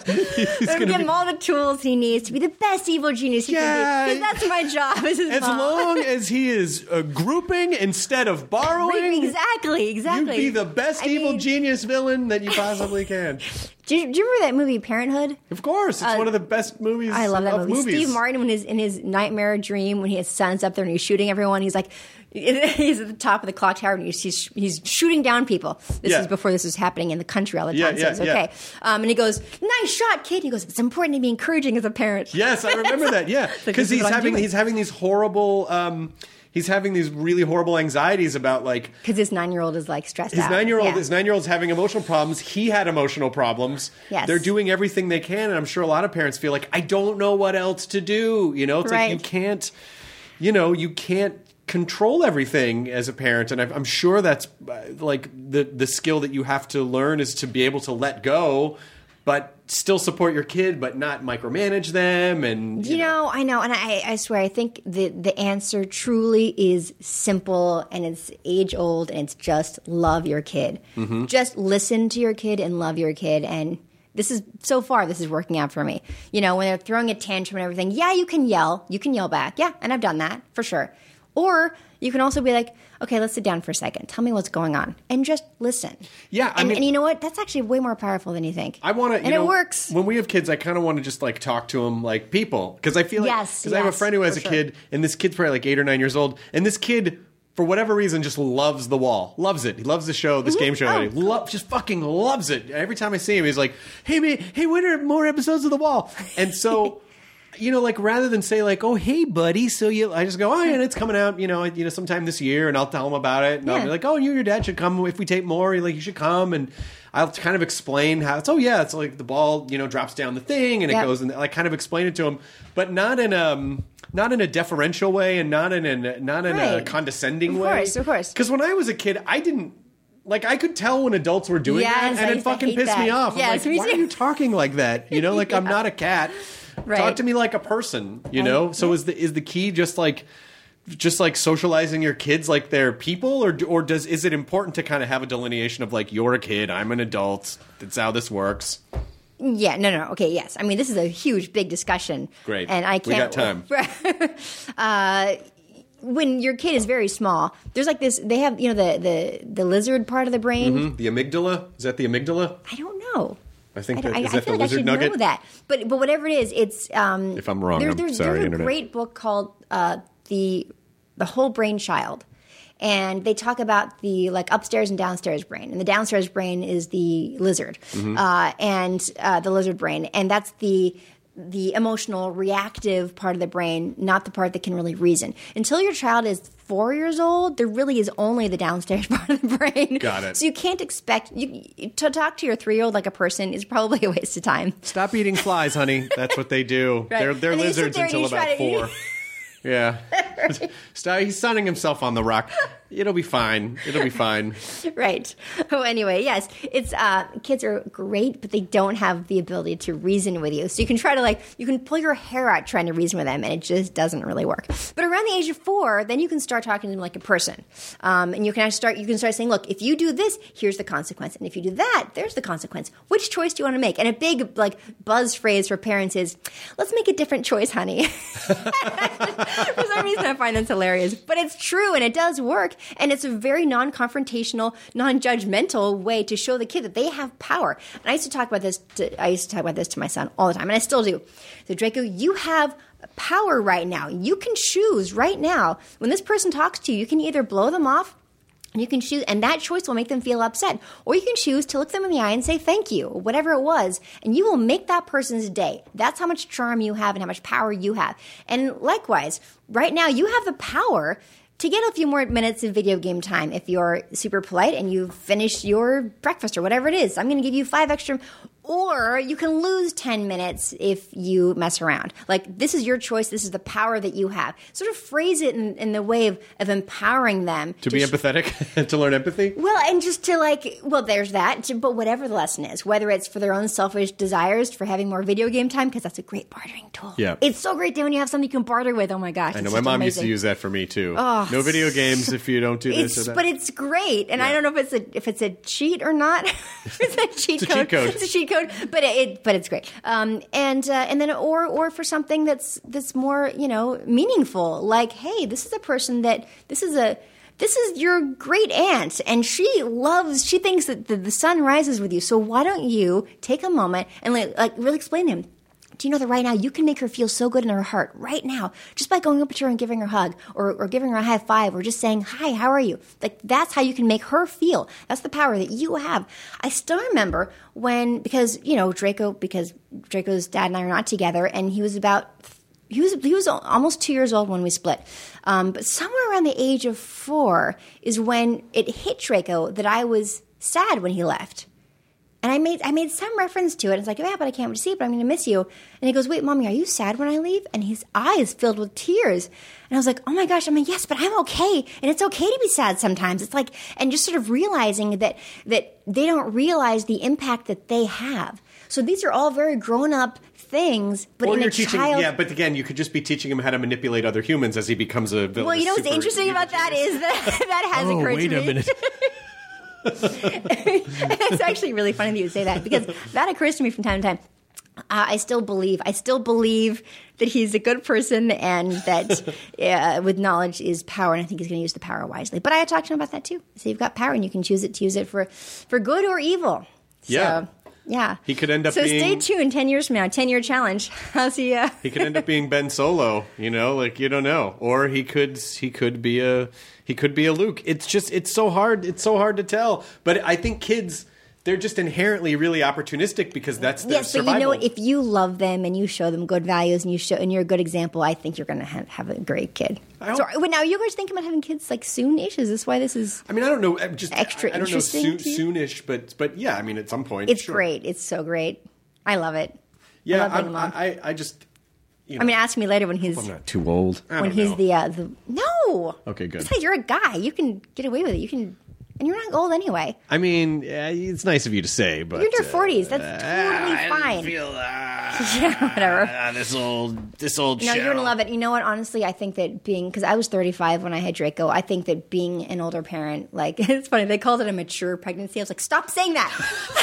I'm going to give be... him all the tools he needs to be the best evil genius he yeah. can be. Because that's my job as his As mom. long as he is uh, grouping instead of borrowing. Exactly, exactly. You'd be the best I evil mean... genius villain that you possibly can. Do you, do you remember that movie Parenthood? Of course. It's uh, one of the best movies I love that of movie. movies. Steve Martin, when his, in his nightmare dream, when his son's up there and he's shooting everyone, he's like, he's at the top of the clock tower and he's, he's, he's shooting down people. This yeah. is before this was happening in the country all the yeah, time. Yeah, so it's yeah. okay. Um, and he goes, nice shot, kid. He goes, it's important to be encouraging as a parent. Yes, I remember that. Yeah. Because he's having he's having these horrible... Um, He's having these really horrible anxieties about like because his nine-year-old is like stressed his out. Nine-year-old, yeah. His nine-year-old's having emotional problems. He had emotional problems. Yes. They're doing everything they can, and I'm sure a lot of parents feel like I don't know what else to do. You know, it's right. like you can't, you know, you can't control everything as a parent, and I'm sure that's like the the skill that you have to learn is to be able to let go. But still support your kid, but not micromanage them. And you, you know, know, I know, and I, I swear, I think the the answer truly is simple, and it's age old, and it's just love your kid. Mm-hmm. Just listen to your kid and love your kid, and this is so far this is working out for me. You know, when they're throwing a tantrum and everything, yeah, you can yell, you can yell back, yeah, and I've done that for sure. Or you can also be like, okay, let's sit down for a second. Tell me what's going on. And just listen. Yeah, I and, mean... And you know what? That's actually way more powerful than you think. I want to... And you know, it works. When we have kids, I kind of want to just, like, talk to them like people. Because I feel like... Yes, Because yes, I have a friend who has a sure. kid, and this kid's probably like eight or nine years old, and this kid... For whatever reason, just loves The Wall. Loves it. He loves the show, this Mm-hmm. game show. Oh, He lo- just fucking loves it. Every time I see him, he's like, hey, man, hey, when are more episodes of The Wall? And so... You know, like rather than say like, "Oh, hey, buddy," so you, I just go, "Oh, yeah, it's coming out," you know, you know, sometime this year, and I'll tell him about it, and yeah. I'll be like, "Oh, you and your dad should come if we tape more. Like, you should come," and I'll kind of explain how it's. Oh, yeah, it's like the ball, you know, drops down the thing, and it yep. goes, and like kind of explain it to him, but not in um, not in a deferential way, and not in a not in right. a condescending of way. Of course, of course. Because when I was a kid, I didn't. Like, I could tell when adults were doing yes, that, and I it fucking pissed that. me off. Yes, I'm me like, why too. are you talking like that? You know, like, yeah. I'm not a cat. Right. Talk to me like a person, you know? I, so yeah. is the is the key just like just like socializing your kids like they're people, or or does is it important to kind of have a delineation of like, you're a kid, I'm an adult, that's how this works? Yeah, no, no, okay, yes. I mean, this is a huge, big discussion. Great. And I can't... We got time. uh, when your kid is very small, there's like this, they have, you know, the, the, the lizard part of the brain. Mm-hmm. The amygdala? Is that the amygdala? I don't know. I think I, that, I, is I that feel the like I lizard should nugget? know that. But but whatever it is, it's... Um, if I'm wrong, there, I'm there's, sorry, There's a Internet. great book called uh, the The Whole Brain Child. And they talk about the like upstairs and downstairs brain. And the downstairs brain is the lizard. Mm-hmm. Uh, and uh, the lizard brain. And that's the... the emotional, reactive part of the brain, not the part that can really reason. Until your child is four years old, there really is only the downstairs part of the brain. Got it. So you can't expect you, to talk to your three-year-old like a person is probably a waste of time. Stop eating flies, honey. That's what they do. Right. They're they're And then you sit lizards there and until you about try to- four. Yeah. Stop, he's sunning himself on the rock. It'll be fine. It'll be fine. Right. Oh, anyway, yes. It's uh, kids are great, but they don't have the ability to reason with you. So you can try to like you can pull your hair out trying to reason with them, and it just doesn't really work. But around the age of four, then you can start talking to them like a person, um, and you can actually start. You can start saying, "Look, if you do this, here's the consequence, and if you do that, there's the consequence. Which choice do you want to make?" And a big like buzz phrase for parents is, "Let's make a different choice, honey." For some reason, I find that's hilarious, but it's true and it does work. And it's a very non-confrontational, non-judgmental way to show the kid that they have power. And I used to talk about this to, I used to talk about this to my son all the time, and I still do. So Draco, you have power right now. You can choose right now. When this person talks to you, you can either blow them off, and you can choose, and that choice will make them feel upset. Or you can choose to look them in the eye and say thank you, whatever it was, and you will make that person's day. That's how much charm you have and how much power you have. And likewise, right now you have the power to get a few more minutes of video game time if you're super polite and you've finished your breakfast or whatever it is. I'm going to give you five extra. Or you can lose ten minutes if you mess around. Like, this is your choice. This is the power that you have. Sort of phrase it in, in the way of, of empowering them. To, to be sh- empathetic? To learn empathy? Well, and just to like, well, there's that. To, but whatever the lesson is, whether it's for their own selfish desires for having more video game time, because that's a great bartering tool. Yeah. It's so great when you have something you can barter with. Oh, my gosh. I know. My mom amazing. used to use that for me, too. Oh, no video games if you don't do this or that. But it's great. And yeah. I don't know if it's a if it's a cheat or not. It's a cheat it's code. A cheat code. It's a cheat code. But it, it but it's great. Um, and uh, and then or or for something that's that's more, you know, meaningful. Like, hey, this is a person that this is a this is your great aunt, and she loves. She thinks that the, the sun rises with you. So why don't you take a moment and like, like really explain to him? Do you know that right now you can make her feel so good in her heart right now just by going up to her and giving her a hug or, or giving her a high five or just saying, hi, how are you? Like, that's how you can make her feel. That's the power that you have. I still remember when, because, you know, Draco, because Draco's dad and I are not together, and he was about, he was he was almost two years old when we split. Um, but somewhere around the age of four is when it hit Draco that I was sad when he left. And I made I made some reference to it. It's like, yeah, but I can't wait to see it, but I'm going to miss you. And he goes, wait, Mommy, are you sad when I leave? And his eyes filled with tears. And I was like, oh my gosh. I'm like, yes, but I'm okay. And it's okay to be sad sometimes. It's like, and just sort of realizing that that they don't realize the impact that they have. So these are all very grown up things, but well, in you're a teaching, child. Yeah, but again, you could just be teaching him how to manipulate other humans as he becomes a villain. Well, you know what's interesting about that is that that has oh, occurred wait to a me. minute. It's actually really funny that you would say that, because that occurs to me from time to time. Uh, I still believe, I still believe that he's a good person and that uh, with knowledge is power, and I think he's going to use the power wisely. But I talked to him about that too. So you've got power and you can choose it to use it for, for good or evil. Yeah. So, yeah. He could end up so being... So stay tuned ten years from now, ten-year challenge. How's he... Uh... He could end up being Ben Solo, you know, like, you don't know. Or he could he could be a he could be a Luke. It's just, it's so hard, it's so hard to tell. But I think kids... They're just inherently really opportunistic because that's their yes, survival. But you know what? If you love them and you show them good values and you show and you're a good example, I think you're going to have, have a great kid. So, wait, now are you guys thinking about having kids like soonish? Is this why this is? I mean, I don't know. Just extra I, I don't interesting know soon, soonish, but but yeah, I mean, at some point, it's sure. great. It's so great. I love it. Yeah, I, love I, I I just. You know, I mean, ask me later when he's. I'm not too old. I when don't he's know. the uh, the no. Okay, good. Besides, you're a guy. You can get away with it. You can. And you're not old anyway. I mean, yeah, it's nice of you to say, but... You're in your uh, forties. That's totally I fine. feel, uh, yeah, whatever. Uh, this old, this old No, show. you're going to love it. You know what? Honestly, I think that being... Because I was thirty-five when I had Draco. I think that being an older parent, like... It's funny. They called it a mature pregnancy. I was like, stop saying that.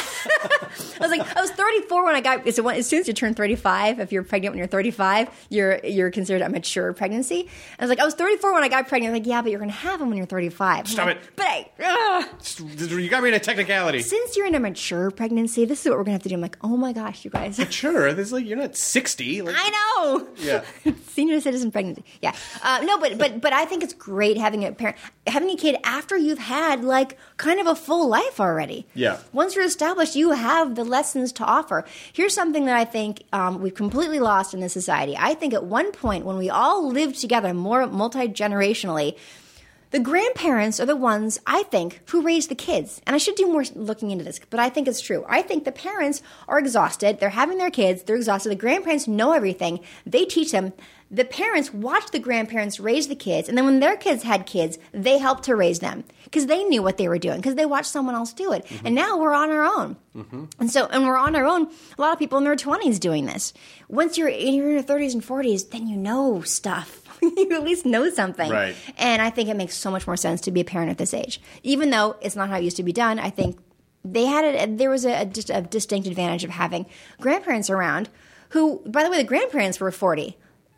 I was like, I was thirty-four when I got... So when, as soon as you turn thirty-five, if you're pregnant when you're thirty-five, you're you're considered a mature pregnancy. I was like, I was thirty-four when I got pregnant. I was like, yeah, but you're going to have them when you're thirty-five. Stop like, it. But I... Ugh. You got me in a technicality. Since you're in a mature pregnancy, this is what we're going to have to do. I'm like, oh my gosh, you guys. Mature? This is like, you're not sixty. Like, I know. Yeah. Senior citizen pregnancy. Yeah. Uh, no, but but but I think it's great having a parent, having a kid after you've had like kind of a full life already. Yeah. Once you're established, you have the lessons to offer. Here's something that I think um, we've completely lost in this society. I think at one point when we all lived together more multi-generationally, the grandparents are the ones, I think, who raise the kids. And I should do more looking into this, but I think it's true. I think the parents are exhausted. They're having their kids. They're exhausted. The grandparents know everything. They teach them. The parents watch the grandparents raise the kids. And then when their kids had kids, they helped to raise them because they knew what they were doing because they watched someone else do it. Mm-hmm. And now we're on our own. Mm-hmm. And so, and we're on our own. A lot of people in their twenties doing this. Once you're in your thirties and forties, then you know stuff. You at least know something. Right. And I think it makes so much more sense to be a parent at this age. Even though it's not how it used to be done, I think they had it. There was a, a, a distinct advantage of having grandparents around who, by the way, the grandparents were forty.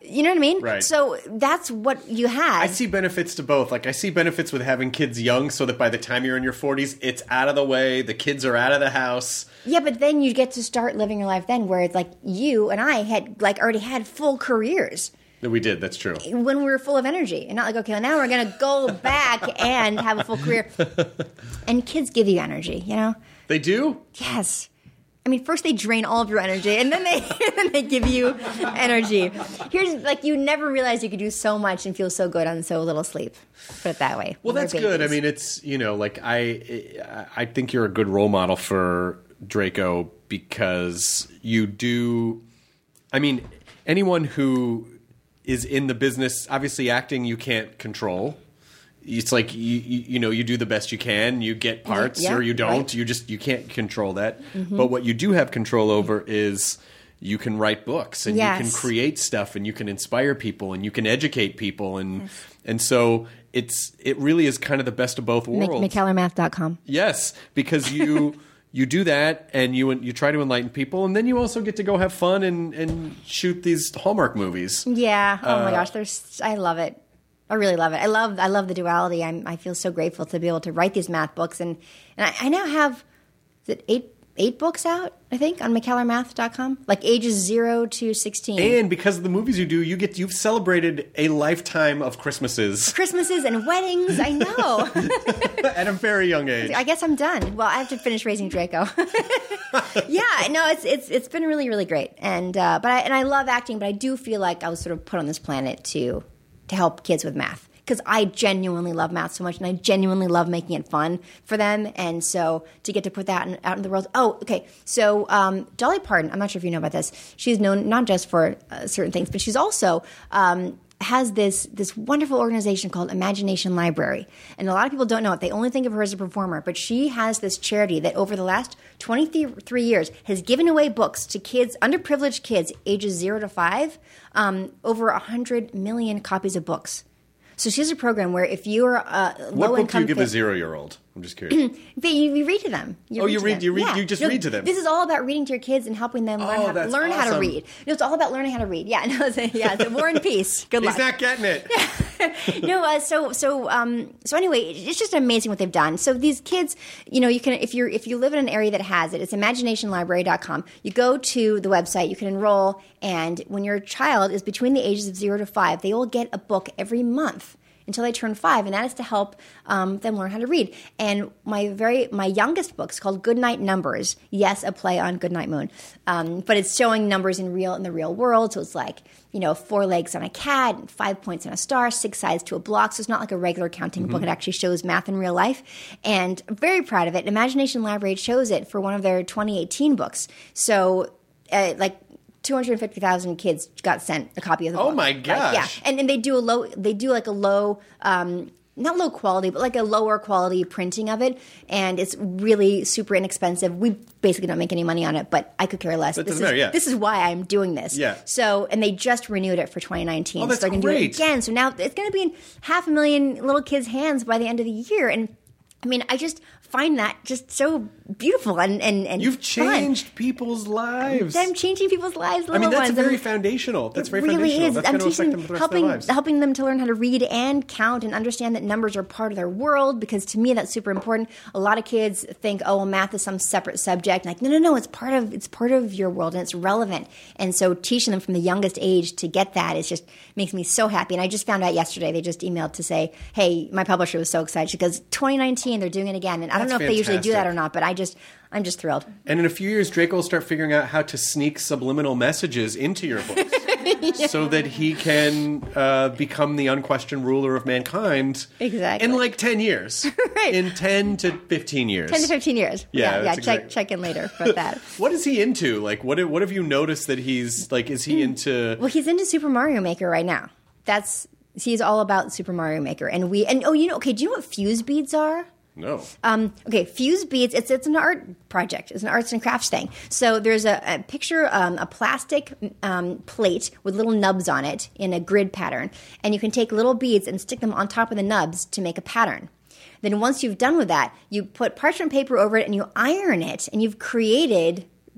You know what I mean? Right. So that's what you had. I see benefits to both. Like, I see benefits with having kids young so that by the time you're in your forties, it's out of the way. The kids are out of the house. Yeah, but then you get to start living your life then where it's like you and I had like already had full careers. We did. That's true. When we were full of energy. And not like, okay, well, now we're going to go back and have a full career. And kids give you energy, you know? They do? Yes. I mean, first they drain all of your energy, and then they and then they give you energy. Here's like you never realized you could do so much and feel so good on so little sleep. Put it that way. Well, that's good. I mean, it's you know, like I I think you're a good role model for Draco because you do. I mean, anyone who is in the business, obviously, acting you can't control. It's like you, you you know you do the best you can. You get parts yeah, or you don't. right. You just you can't control that. Mm-hmm. But what you do have control over is you can write books and yes. you can create stuff and you can inspire people and you can educate people and yes. and so it's it really is kind of the best of both worlds. McKellar Math dot com. Yes, because you you do that and you you try to enlighten people and then you also get to go have fun and and shoot these Hallmark movies. Yeah. Oh Uh, my gosh, there's I love it. I really love it. I love I love the duality. I'm I feel so grateful to be able to write these math books and and I, I now have is it eight eight books out, I think, on McKellar Math dot com, like ages zero to sixteen. And because of the movies you do, you get you've celebrated a lifetime of Christmases. Christmases and weddings, I know. At a very young age. I guess I'm done. Well, I have to finish raising Draco. Yeah, no, it's it's it's been really really great, and uh, but I, and I love acting, but I do feel like I was sort of put on this planet to to help kids with math because I genuinely love math so much, and I genuinely love making it fun for them, and so to get to put that in, out in the world. Oh, okay. So um, Dolly Parton, I'm not sure if you know about this. She's known not just for uh, certain things, but she's also um, has this this wonderful organization called Imagination Library. And a lot of people don't know it. They only think of her as a performer. But she has this charity that over the last twenty-three years has given away books to kids, underprivileged kids, ages zero to five, um, over one hundred million copies of books. So she has a program where if you're a low-income What book do you give kid, a zero-year-old? I'm just curious. They, you, you read to them. Oh, you to read- them. you read- Yeah. you just No, read to them. This is all about reading to your kids and helping them learn, Oh, how, that's learn how to awesome. read. No, it's all about learning how to read. Yeah, no, it's, yeah, it's War and Peace. Good luck. He's not getting it. no, uh, so so um, so anyway, it's just amazing what they've done. So these kids, you know, you can if you're if you live in an area that has it, it's imagination library dot com. You go to the website, you can enroll, and when your child is between the ages of zero to five, they will get a book every month until they turn five, and that is to help um, them learn how to read. And my very my youngest book is called Goodnight Numbers. Yes, a play on Goodnight Moon, um, but it's showing numbers in real in the real world. So it's like you know four legs on a cat, and five points on a star, six sides to a block. So it's not like a regular counting Mm-hmm. book. It actually shows math in real life, and I'm very proud of it. Imagination Library chose it for one of their twenty eighteen books. So uh, like. two hundred fifty thousand kids got sent a copy of the Oh book. my Like, gosh. yeah, and and they do a low, they do like a low, um, not low quality, but like a lower quality printing of it, and it's really super inexpensive. We basically don't make any money on it, but I could care less. That this doesn't is matter, yeah. this is why I'm doing this. Yeah. So, and they just renewed it for twenty nineteen. Oh, that's so they're going to do great. it again. So now it's going to be in half a million little kids' hands by the end of the year, and I mean, I just find that just so beautiful and and, and You've fun. changed people's lives. I'm changing people's lives. I mean, little that's ones. very I'm- foundational. That's it very really foundational. is. That's I'm going to affect teaching, them for the rest helping, of their lives. helping them to learn how to read and count and understand that numbers are part of their world, because to me that's super important. A lot of kids think, oh, well, math is some separate subject. Like, no, no, no, it's part of it's part of your world and it's relevant. And so teaching them from the youngest age to get that is just makes me so happy. And I just found out yesterday, they just emailed to say, hey, my publisher was so excited. She goes, twenty nineteen, they're doing it again. And I don't That's know if they usually do that fantastic. or not, but I just, I'm just thrilled. And in a few years, Draco will start figuring out how to sneak subliminal messages into your books so that he can uh, become the unquestioned ruler of mankind. Exactly. In like ten years. Right. In ten to fifteen years. ten to fifteen years. Yeah, yeah, yeah that's check, exact- check in later about that. What is he into? Like, what what have you noticed that he's like? Is he into? Well, he's into Super Mario Maker right now. That's he's all about Super Mario Maker, and we and oh, you know, okay, do you know what fuse beads are? No. Um, okay, fuse beads. It's it's an art project. It's an arts and crafts thing. So there's a, a picture, um, a plastic um, plate with little nubs on it in a grid pattern, and you can take little beads and stick them on top of the nubs to make a pattern. Then once you've done with that, you put parchment paper over it and you iron it, and you've created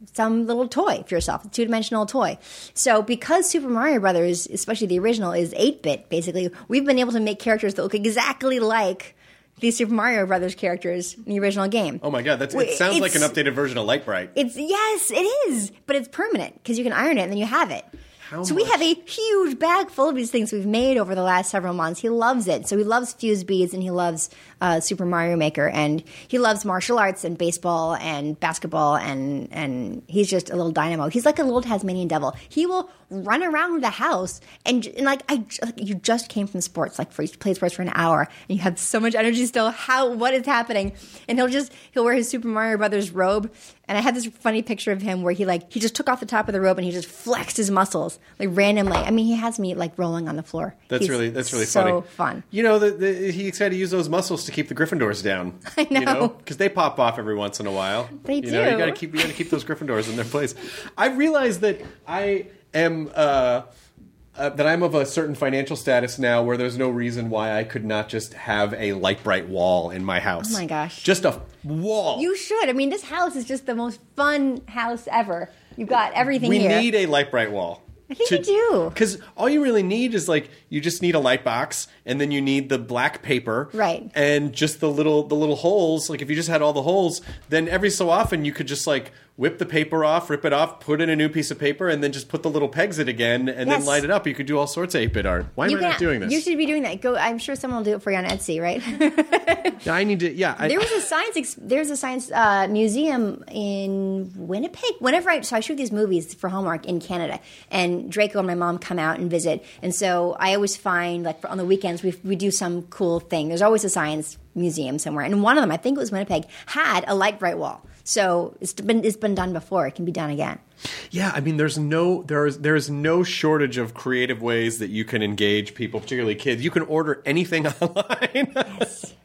some little toy for yourself, a two-dimensional toy. So because Super Mario Brothers, especially the original, is eight-bit, basically, we've been able to make characters that look exactly like these Super Mario Brothers characters in the original game. Oh my god, that's it sounds it's, like an updated version of Light Bright. It's yes, it is, but it's permanent because you can iron it and then you have it. How so much? we have a huge bag full of these things we've made over the last several months. He loves it. So he loves Fuse Beads and he loves uh, Super Mario Maker and he loves martial arts and baseball and basketball and and he's just a little dynamo. He's like a little Tasmanian devil. He will run around the house and, and like I like you just came from sports, like for you played sports for an hour and you have so much energy still. How what is happening? And he'll just he'll wear his Super Mario Brothers robe. And I have this funny picture of him where he like he just took off the top of the robe and he just flexed his muscles like randomly. I mean, he has me like rolling on the floor. That's He's really that's really so funny. So fun. You know, the, the, he's had to use those muscles to keep the Gryffindors down. I know, you know, because they pop off every once in a while. They you do. Know, you got to keep you got to keep those Gryffindors in their place. I realize that I am. Uh, Uh, that I'm of a certain financial status now where there's no reason why I could not just have a Light Bright wall in my house. Oh my gosh. Just a wall. You should. I mean, this house is just the most fun house ever. You've got everything we here. We need a Light Bright wall. I think to, you do. Because all you really need is like you just need a light box, and then you need the black paper, right? And just the little the little holes. Like if you just had all the holes, then every so often you could just like whip the paper off, rip it off, put in a new piece of paper, and then just put the little pegs in again, and yes. then light it up. You could do all sorts of eight-bit art. Why am you I can, not doing this? You should be doing that. Go. I'm sure someone will do it for you on Etsy, right? yeah, I need to. Yeah, I, there was a science. Ex- there's a science uh, museum in Winnipeg. Whenever I so I shoot these movies for Hallmark in Canada, and Draco and my mom come out and visit, and so I always find like on the weekends we we do some cool thing. There's always a science museum somewhere, and one of them, I think it was Winnipeg, had a Light Bright wall. So it's been it's been done before. It can be done again. Yeah, I mean, there's no there is there is no shortage of creative ways that you can engage people, particularly kids. You can order anything online. Yes.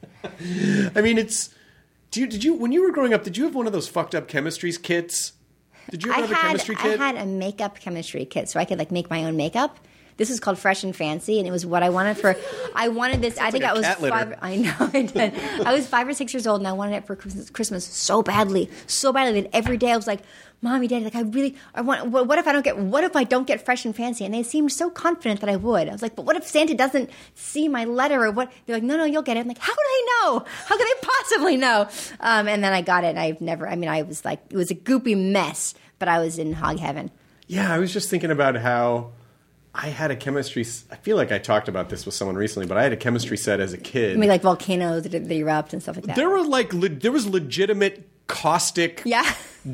I mean, it's. Do you did you when you were growing up? Did you have one of those fucked up chemistry kits? Did you ever I have a had, chemistry kit? I had a makeup chemistry kit, so I could like make my own makeup. This is called Fresh and Fancy, and it was what I wanted for. I wanted this. I think like I was cat litter. five. I know I did. I was five or six years old, and I wanted it for Christmas, Christmas so badly, so badly that every day I was like, "Mommy, Daddy, like I really, I want. What, what if I don't get? What if I don't get Fresh and Fancy?" And they seemed so confident that I would. I was like, "But what if Santa doesn't see my letter or what?" They're like, "No, no, you'll get it." I'm like, "How could I know? How could they possibly know?" Um, and then I got it, and I've never. I mean, I was like, it was a goopy mess, but I was in hog heaven. Yeah, I was just thinking about how. I had a chemistry. I feel like I talked about this with someone recently, but I had a chemistry set as a kid. I mean, like volcanoes that, that erupt and stuff like that. There were like le- there was legitimate caustic, yeah.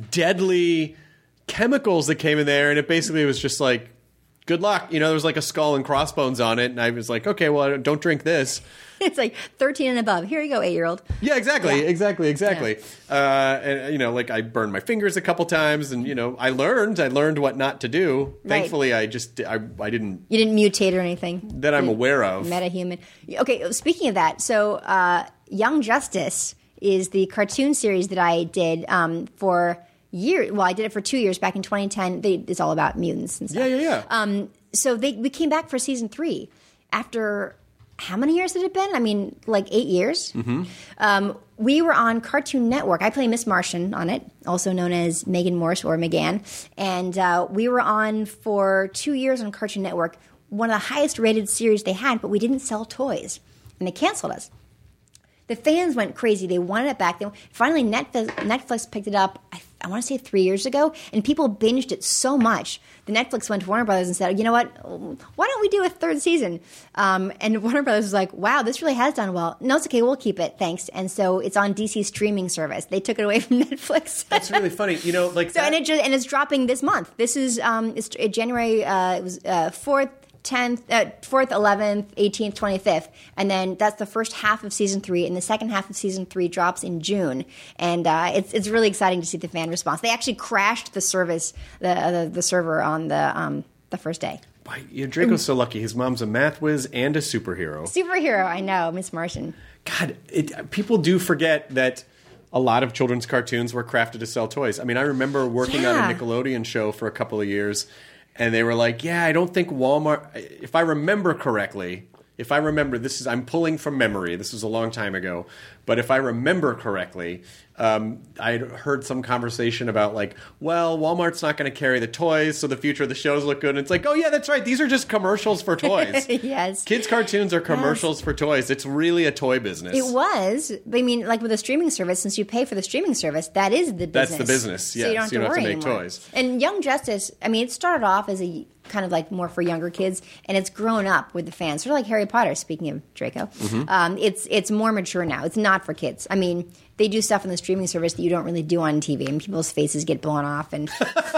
deadly chemicals that came in there, and it basically was just like, good luck. You know, there was like a skull and crossbones on it, and I was like, okay, well, don't drink this. It's like thirteen and above. Here you go, eight-year-old. Yeah, exactly, yeah. exactly, exactly. Yeah. Uh, and you know, like I burned my fingers a couple times, and you know, I learned, I learned what not to do. Right. Thankfully, I just, I, I didn't. You didn't mutate or anything That I'm aware of. Metahuman. Okay, speaking of that, so uh, Young Justice is the cartoon series that I did um, for years. Well, I did it for two years back in twenty ten. They, it's all about mutants and stuff. Yeah, yeah, yeah. Um, so they we came back for season three after. How many years had it been? I mean, like eight years. Mm-hmm. Um, we were on Cartoon Network. I play Miss Martian on it, also known as Megan Morse or McGann. And uh, we were on for two years on Cartoon Network, one of the highest rated series they had, but we didn't sell toys. And they canceled us. The fans went crazy. They wanted it back. They, finally, Netflix, Netflix picked it up, I, I want to say three years ago, and people binged it so much. The Netflix went to Warner Brothers and said, you know what, why don't we do a third season? Um, and Warner Brothers was like, wow, this really has done well. No, it's okay, we'll keep it, thanks. And so it's on D C's streaming service. They took it away from Netflix. That's really funny. You know, like so, that- and, it just, and it's dropping this month. This is um, it's January, uh, it was uh, fourth, tenth, uh, fourth, eleventh, eighteenth, twenty-fifth, and then that's the first half of season three, and the second half of season three drops in June, and uh, it's it's really exciting to see the fan response. They actually crashed the service, the uh, the, the server on the um, the first day. Why, you know, Draco's so lucky. His mom's a math whiz and a superhero. Superhero, I know, Miss Martian. God, it, people do forget that a lot of children's cartoons were crafted to sell toys. I mean, I remember working Yeah. on a Nickelodeon show for a couple of years. And they were like, yeah, I don't think Walmart, if I remember correctly, if I remember, this is, I'm pulling from memory, this was a long time ago, but if I remember correctly, um, I'd heard some conversation about like, well, Walmart's not going to carry the toys, so the future of the shows look good. And it's like, oh yeah, that's right. These are just commercials for toys. Yes. Kids' cartoons are commercials yes. for toys. It's really a toy business. It was. I mean, like with a streaming service, since you pay for the streaming service, that is the business. That's the business, yeah. So you don't have, so you to, don't worry have to make anymore. toys. And Young Justice, I mean, it started off as a kind of like more for younger kids, and it's grown up with the fans. Sort of like Harry Potter, speaking of Draco. Mm-hmm. Um, it's it's more mature now. It's not for kids. I mean, they do stuff on the streaming service that you don't really do on T V, and people's faces get blown off. And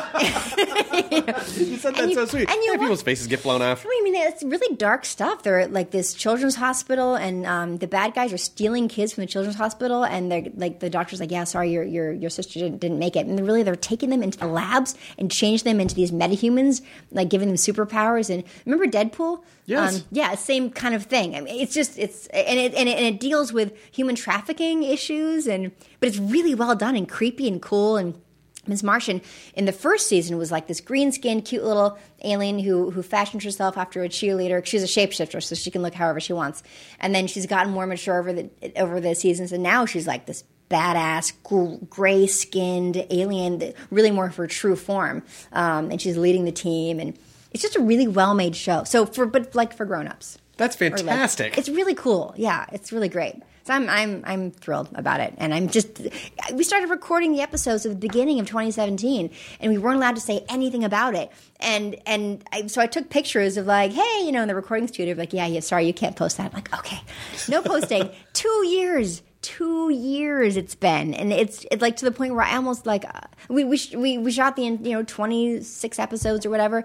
you, know, you said that you, so sweet. And you yeah, people's faces get blown off. I mean, it's really dark stuff. They're at like this children's hospital, and um, the bad guys are stealing kids from the children's hospital, and they're like the doctor's like, "Yeah, sorry, your your your sister didn't, didn't make it." And they're really they're taking them into the labs and change them into these metahumans, like giving them superpowers. And remember Deadpool? Yes. Um, yeah, same kind of thing. I mean, it's just it's and it, and it and it deals with human trafficking issues, and but it's really well done and creepy and cool. And Miz Martian in the first season was like this green-skinned, cute little alien who who fashions herself after a cheerleader. She's a shapeshifter, so she can look however she wants. And then she's gotten more mature over the over the seasons, and now she's like this badass, gray-skinned alien, really more of her true form. Um, and she's leading the team, and it's just a really well-made show. So for but like for grown-ups. That's fantastic. Like, it's really cool. Yeah, it's really great. So I'm I'm I'm thrilled about it, and I'm just. We started recording the episodes at the beginning of twenty seventeen, and we weren't allowed to say anything about it. And and I, so I took pictures of like, hey, you know, in the recording studio, like, yeah, yeah, sorry, you can't post that. I'm like, okay, no posting. Two years. Two years it's been, and it's it's like to the point where I almost like uh, we we we we shot the you know twenty-six episodes or whatever.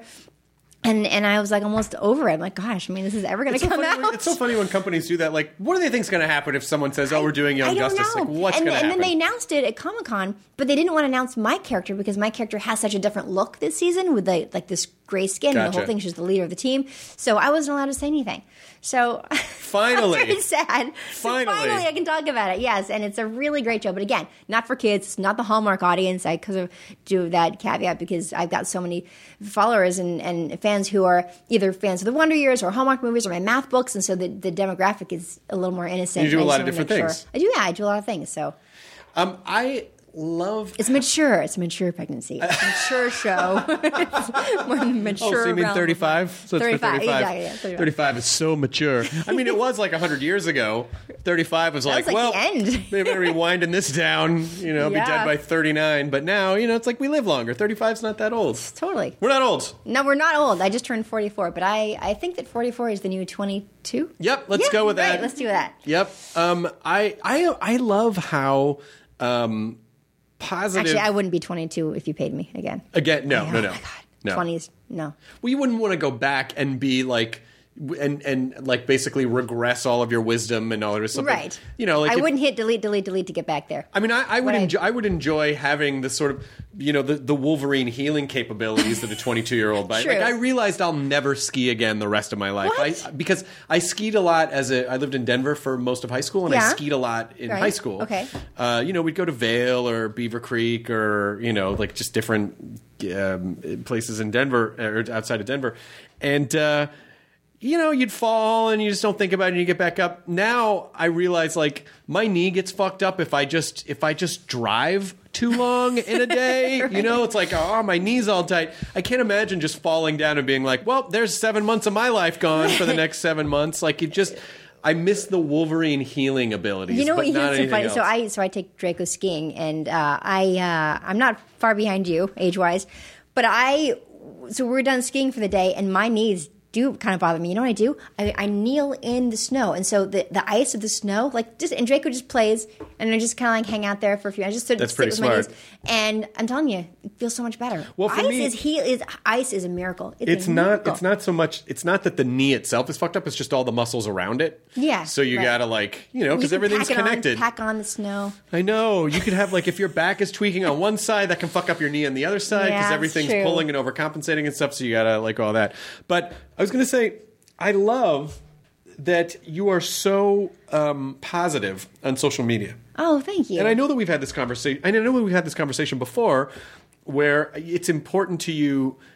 And and I was like almost over it. I'm like, gosh, I mean, this is ever going to come so out. When, it's so funny when companies do that. Like, what do they think is going to happen if someone says, "Oh, we're doing Young I, I Justice"? Know. Like, what's going to happen? And then they announced it at Comic-Con, but they didn't want to announce my character because my character has such a different look this season with the, like this gray skin gotcha. and the whole thing. She's the leader of the team, so I wasn't allowed to say anything. So finally, I'm very sad. Finally. So finally, I can talk about it. Yes, and it's a really great show. But again, not for kids. It's not the Hallmark audience. I because of do that caveat because I've got so many followers and, and fans who are either fans of the Wonder Years or Hallmark movies or my math books, and so the, the demographic is a little more innocent. You do a lot of different things. Sure. I do. Yeah, I do a lot of things. So, um, I. love it's mature. It's a mature pregnancy. It's a mature show. It's more mature. Oh, so you mean realm. thirty-five? So it's thirty-five. for thirty-five. Exactly, yeah, thirty-five. thirty-five is so mature. I mean, it was like one hundred years ago. thirty-five was That like, was like well, the end. they better be winding this down. You know, Yeah. be dead by thirty-nine. But now, you know, it's like we live longer. thirty-five's not that old. Totally. We're not old. No, we're not old. I just turned forty-four, but I, I think that forty-four is the new twenty-two. Yep, let's Yeah, go with that. Right, let's do that. Yep. Um, I, I, I love how um, positive. Actually, I wouldn't be twenty-two if you paid me again. Again, no, Oh no, no. my God. no. twenties, no. Well, you wouldn't want to go back and be like, and and like basically regress all of your wisdom and all of this stuff. Right. You know, like I if- wouldn't hit delete, delete, delete to get back there. I mean, I, I would What I- enjoy. I would enjoy having the sort of, you know, the, the Wolverine healing capabilities that a twenty-two-year-old might. True. Like, I realized I'll never ski again the rest of my life. What? I, because I skied a lot as a. I lived in Denver for most of high school, and I Yeah. skied a lot in Right. high school. Okay. Uh, you know, we'd go to Vail or Beaver Creek or you know, like just different um, places in Denver or outside of Denver, and. Uh, You know, you'd fall and you just don't think about it and you get back up. Now I realize like my knee gets fucked up if I just if I just drive too long in a day. Right. You know, it's like, oh, my knee's all tight. I can't imagine just falling down and being like, well, there's seven months of my life gone for the next seven months. Like it just I miss the Wolverine healing abilities. You know but what? not It's so funny. else. So I so I take Draco skiing, and uh, I uh, I'm not far behind you age wise, but I so we're done skiing for the day, and my knees do kind of bother me. You know what I do? I, I kneel in the snow, and so the, the ice of the snow, like just and Draco just plays, and I just kind of like hang out there for a few. I just sit, That's sit pretty with smart. my knees, and I'm telling you, it feels so much better. Well, for ice me- is he is ice is a miracle. It's, It's a not. miracle. It's not so much. It's not that the knee itself is fucked up. It's just all the muscles around it. Yeah, So you right. gotta like you know You because can everything's pack it on- connected. pack on the snow. I know. You could have, like, if your back is tweaking on one side, that can fuck up your knee on the other side because Yeah, it's everything's true. pulling and overcompensating and stuff, so you gotta, like, all that. But I was going to say, I love that you are so um, positive on social media. Oh, thank you. And I know that we've had this conversation, I know that we've had this conversation before where it's important to you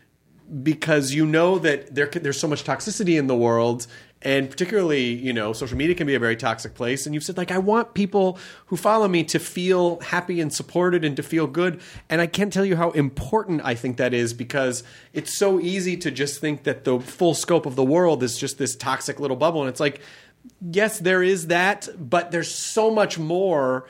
because you know that there can, there's so much toxicity in the world. And particularly, you know, social media can be a very toxic place. And you've said, like, I want people who follow me to feel happy and supported and to feel good. And I can't tell you how important I think that is, because it's so easy to just think that the full scope of the world is just this toxic little bubble. And it's like, yes, there is that, but there's so much more.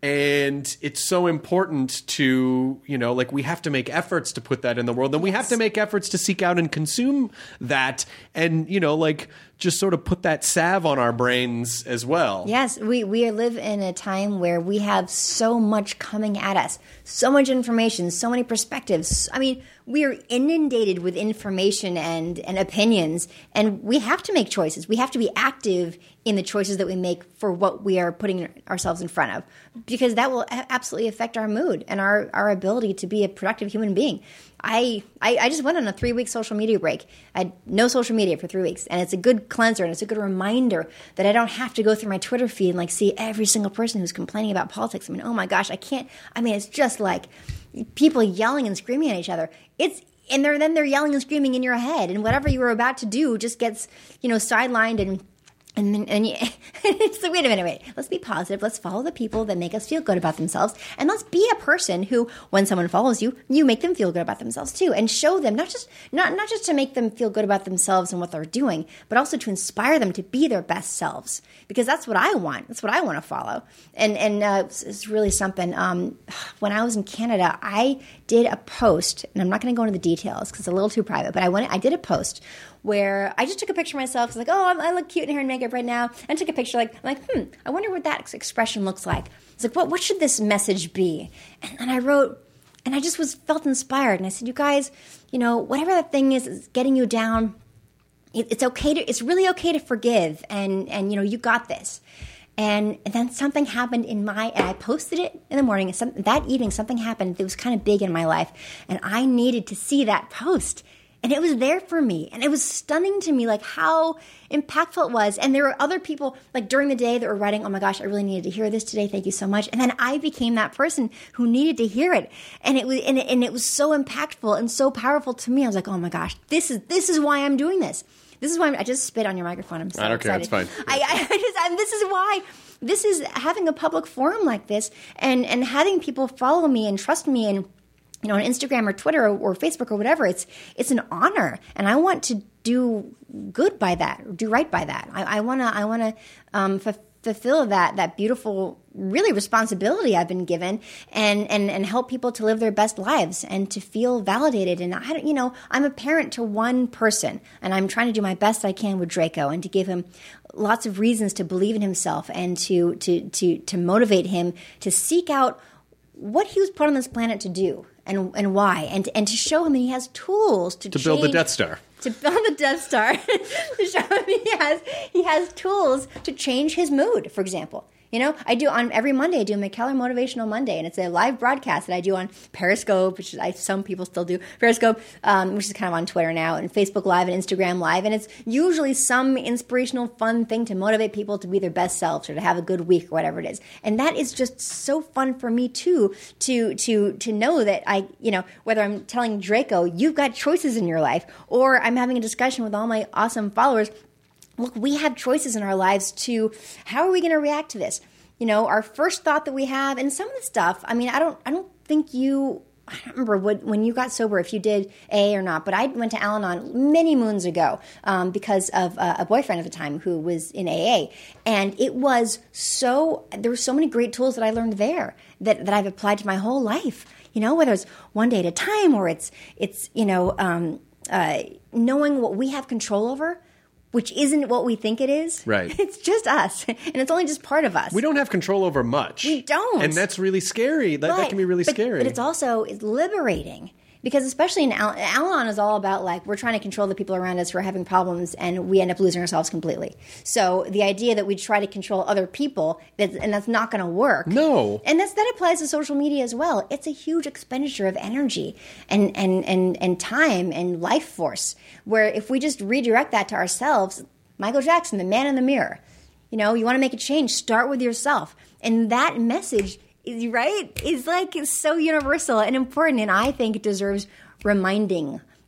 And it's so important to, you know, like, we have to make efforts to put that in the world. And we have to make efforts to seek out and consume that and, you know, like, just sort of put that salve on our brains as well. Yes, we, we live in a time where we have so much coming at us, so much information, so many perspectives. I mean, we are inundated with information and, and opinions, and we have to make choices. We have to be active in the choices that we make for what we are putting ourselves in front of, because that will absolutely affect our mood and our, our ability to be a productive human being. I, I I just went on a three-week social media break. I had no social media for three weeks, and it's a good cleanser, and it's a good reminder that I don't have to go through my Twitter feed and, like, see every single person who's complaining about politics. I mean, oh my gosh, I can't. I mean, it's just like people yelling and screaming at each other. It's and they're then they're yelling and screaming in your head, and whatever you were about to do just gets, you know, sidelined and. And then, and you, it's like, wait a minute, wait. Let's be positive. Let's follow the people that make us feel good about themselves. And let's be a person who, when someone follows you, you make them feel good about themselves too. And show them, not just not, not just to make them feel good about themselves and what they're doing, but also to inspire them to be their best selves. Because that's what I want. That's what I want to follow. And and uh, it's, it's really something. Um, when I was in Canada, I did a post, and I'm not going to go into the details because it's a little too private, but I went, I did a post where I just took a picture of myself. It's like, oh, I'm, I look cute in hair and makeup right now. And took a picture like, I'm like, hmm, I wonder what that expression looks like. It's like, what what should this message be? And, and I wrote, and I just was felt inspired. And I said, you guys, you know, whatever that thing is, is getting you down, it, it's okay to, it's really okay to forgive. And, and you know, you got this. And, and then something happened in my, and I posted it in the morning. And some, that evening, something happened that was kind of big in my life. And I needed to see that post. And it was there for me. And it was stunning to me, like, how impactful it was. And there were other people, like, during the day that were writing, oh my gosh, I really needed to hear this today. Thank you so much. And then I became that person who needed to hear it. And it was, and it, and it was so impactful and so powerful to me. I was like, oh my gosh, this is, this is why I'm doing this. This is why I'm, I just spit on your microphone. I'm so I don't excited. care. It's fine. I, I, I just, and this is why, this is having a public forum like this and, and having people follow me and trust me and, you know, on Instagram or Twitter or, or Facebook or whatever, it's it's an honor, and I want to do good by that, or do right by that. I, I wanna I wanna um, f- fulfill that that beautiful, really responsibility I've been given, and and and help people to live their best lives and to feel validated. And I don't, you know, I'm a parent to one person, and I'm trying to do my best I can with Draco, and to give him lots of reasons to believe in himself, and to to to to motivate him to seek out what he was put on this planet to do. And and why, and and to show him that he has tools to to change, build the Death Star. To build the Death Star, to show him he has he has tools to change his mood. For example, you know, I do on every Monday. I do a McKellar Motivational Monday, and it's a live broadcast that I do on Periscope, which I, some people still do Periscope, um, which is kind of on Twitter now, and Facebook Live and Instagram Live, and it's usually some inspirational, fun thing to motivate people to be their best selves or to have a good week or whatever it is. And that is just so fun for me too, to to to know that I, you know, whether I'm telling Draco, you've got choices in your life, or I'm having a discussion with all my awesome followers. Look, we have choices in our lives to how are we going to react to this? You know, our first thought that we have, and some of the stuff, I mean, I don't I don't think you, I don't remember what, when you got sober, if you did A A or not, but I went to Al-Anon many moons ago um, because of uh, a boyfriend at the time who was in A A. And it was so, there were so many great tools that I learned there that, that I've applied to my whole life. You know, whether it's one day at a time or it's, it's you know, um, uh, knowing what we have control over, which isn't what we think it is. Right. It's just us. And it's only just part of us. We don't have control over much. We don't. And that's really scary. That, but, that can be really but, scary. But it's also it's liberating. Because especially in Al- Al-Anon is all about, like, we're trying to control the people around us who are having problems, and we end up losing ourselves completely. So the idea that we try to control other people, that, and that's not going to work. No. And that's, that applies to social media as well. It's a huge expenditure of energy and, and, and, and time and life force, where if we just redirect that to ourselves, Michael Jackson, the man in the mirror, you know, you want to make a change, start with yourself. And that message is, right, is like, it's so universal and important, and I think it deserves reminding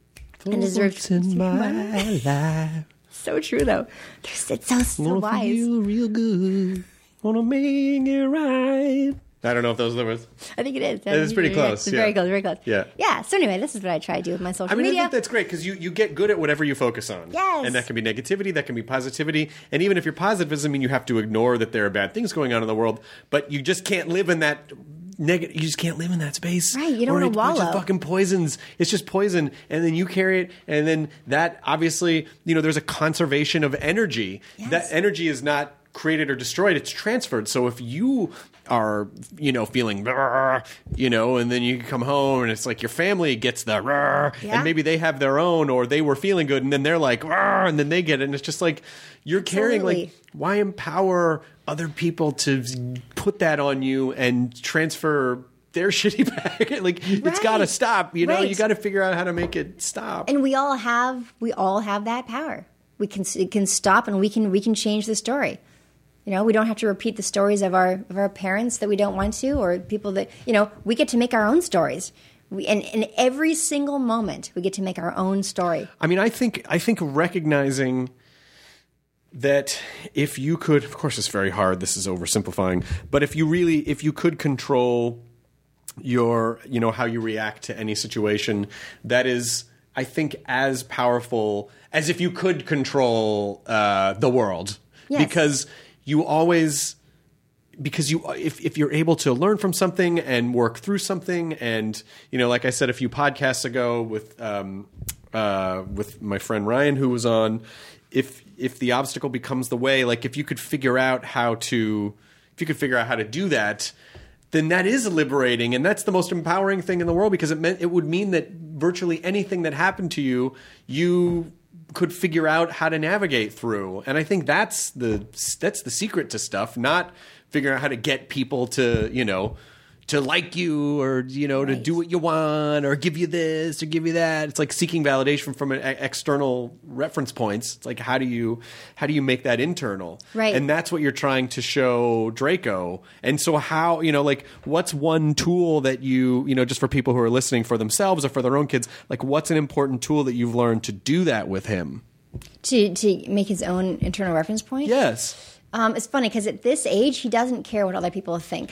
and deserves in my life. So true, though. There's, it's so, so Wanna wise. feel real good. Wanna make it right. I don't know if those are the words. I think it is. It's pretty close. It's yeah. very close, very close. Yeah. Yeah. So anyway, this is what I try to do with my social I mean, media. I think that's great because you, you get good at whatever you focus on. Yes. And that can be negativity, that can be positivity. And even if you're positive, doesn't mean you have to ignore that there are bad things going on in the world. But you just can't live in that negative. You just can't live in that space. Right, you don't Or wanna it's a bunch of wallow. fucking poisons. It's just poison. And then you carry it. And then that, obviously, you know, there's a conservation of energy. Yes. That energy is not created or destroyed, it's transferred. So if you are, you know, feeling, you know, and then you come home and it's like your family gets the, Yeah. and maybe they have their own, or they were feeling good and then they're like, and then they get it. And it's just like, you're carrying, Absolutely. like, why empower other people to put that on you and transfer their shitty bag? Like, it's Right. got to stop, you know, Right. you got to figure out how to make it stop. And we all have we all have that power. We can it can stop, and we can we can change the story. You know, we don't have to repeat the stories of our of our parents that we don't want to, or people that, you know, we get to make our own stories. We, and in every single moment, we get to make our own story. I mean, I think I think recognizing that if you could, of course, it's very hard. This is oversimplifying, but if you really, if you could control your, you know, how you react to any situation, that is, I think, as powerful as if you could control uh, the world, Yes. because you always. Because you, if if you're able to learn from something and work through something, and you know, like I said a few podcasts ago with um, uh, with my friend Ryan who was on, if if the obstacle becomes the way, like if you could figure out how to, if you could figure out how to do that, then that is liberating, and that's the most empowering thing in the world, because it meant it would mean that virtually anything that happened to you, you could figure out how to navigate through. And I think that's the that's the secret to stuff, not figuring out how to get people to, you know, to like you, or, you know, to Right. do what you want, or give you this or give you that. It's like seeking validation from an e- external reference points. It's like, how do you how do you make that internal? Right. And that's what you're trying to show Draco. And so how, you know, like, what's one tool that you, you know, just for people who are listening for themselves or for their own kids, like, what's an important tool that you've learned to do that with him? To to make his own internal reference point. Yes. Um, it's funny because at this age, he doesn't care what other people think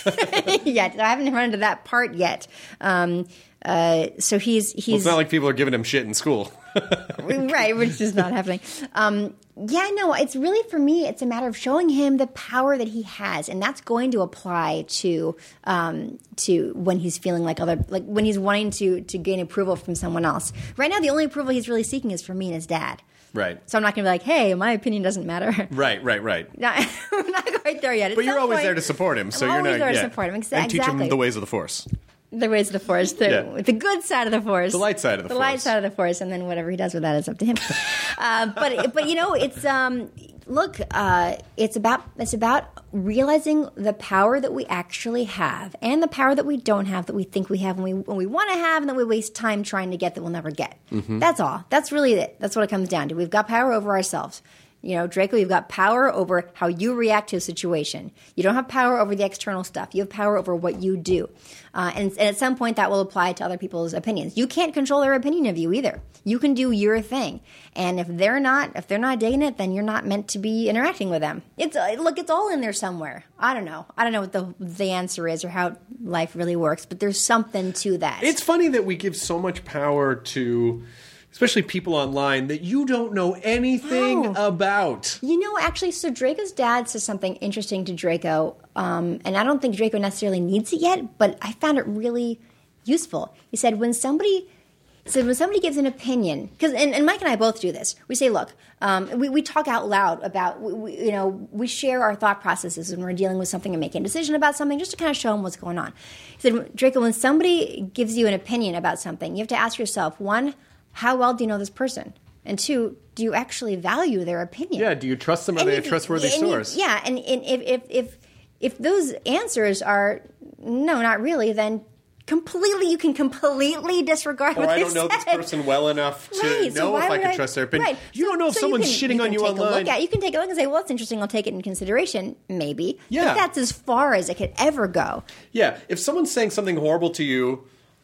yet. I haven't run into that part yet. Um, uh, so he's he's Well, it's not like people are giving him shit in school. right, which is not happening. Um, yeah, no, it's really, for me, it's a matter of showing him the power that he has, and that's going to apply to um, to when he's feeling like other, like when he's wanting to to gain approval from someone else. Right now, the only approval he's really seeking is from me and his dad. Right. So I'm not going to be like, hey, my opinion doesn't matter. Right, right, right. No, I'm not quite there yet. At But you're some always point- there to support him, so I'm you're always not there to yeah. support him. Exa- and teach exactly. him the ways of the Force. The ways of the Force, the, Yeah. the good side of the Force, The light side of the the light Force. side of the Force, and then whatever he does with that is up to him. uh, but but you know, it's um, look, uh, it's about it's about realizing the power that we actually have, and the power that we don't have, that we think we have, when we when we want to have, and that we waste time trying to get that we'll never get. Mm-hmm. That's all. That's really it. That's what it comes down to. We've got power over ourselves. You know, Draco, you've got power over how you react to a situation. You don't have power over the external stuff. You have power over what you do. Uh, and, and at some point, that will apply to other people's opinions. You can't control their opinion of you either. You can do your thing. And if they're not, if they're not digging it, then you're not meant to be interacting with them. It's uh, look, it's all in there somewhere. I don't know. I don't know what the the answer is or how life really works, but there's something to that. It's funny that we give so much power to, especially people online, that you don't know anything No. about. You know, actually, so Draco's dad says something interesting to Draco, um, and I don't think Draco necessarily needs it yet, but I found it really useful. He said, when somebody said when somebody gives an opinion, because and, and Mike and I both do this. We say, look, um, we, we talk out loud about, we, we, you know, we share our thought processes when we're dealing with something and making a decision about something, just to kind of show them what's going on. He said, Draco, when somebody gives you an opinion about something, you have to ask yourself, one, how well do you know this person? And two, do you actually value their opinion? Yeah, do you trust them? Are And they a if- trustworthy and you- source? yeah, and, and if, if if if those answers are no, not really, then completely you can completely disregard Or what I they don't know this said. person well enough to Right, so know why if I would can trust their opinion. Right. You So- don't know if so someone's you can, shitting you on can you take online. A look at, you can take a look and say, well, that's interesting. I'll take it into consideration, maybe. Yeah. But that's as far as it could ever go. Yeah, if someone's saying something horrible to you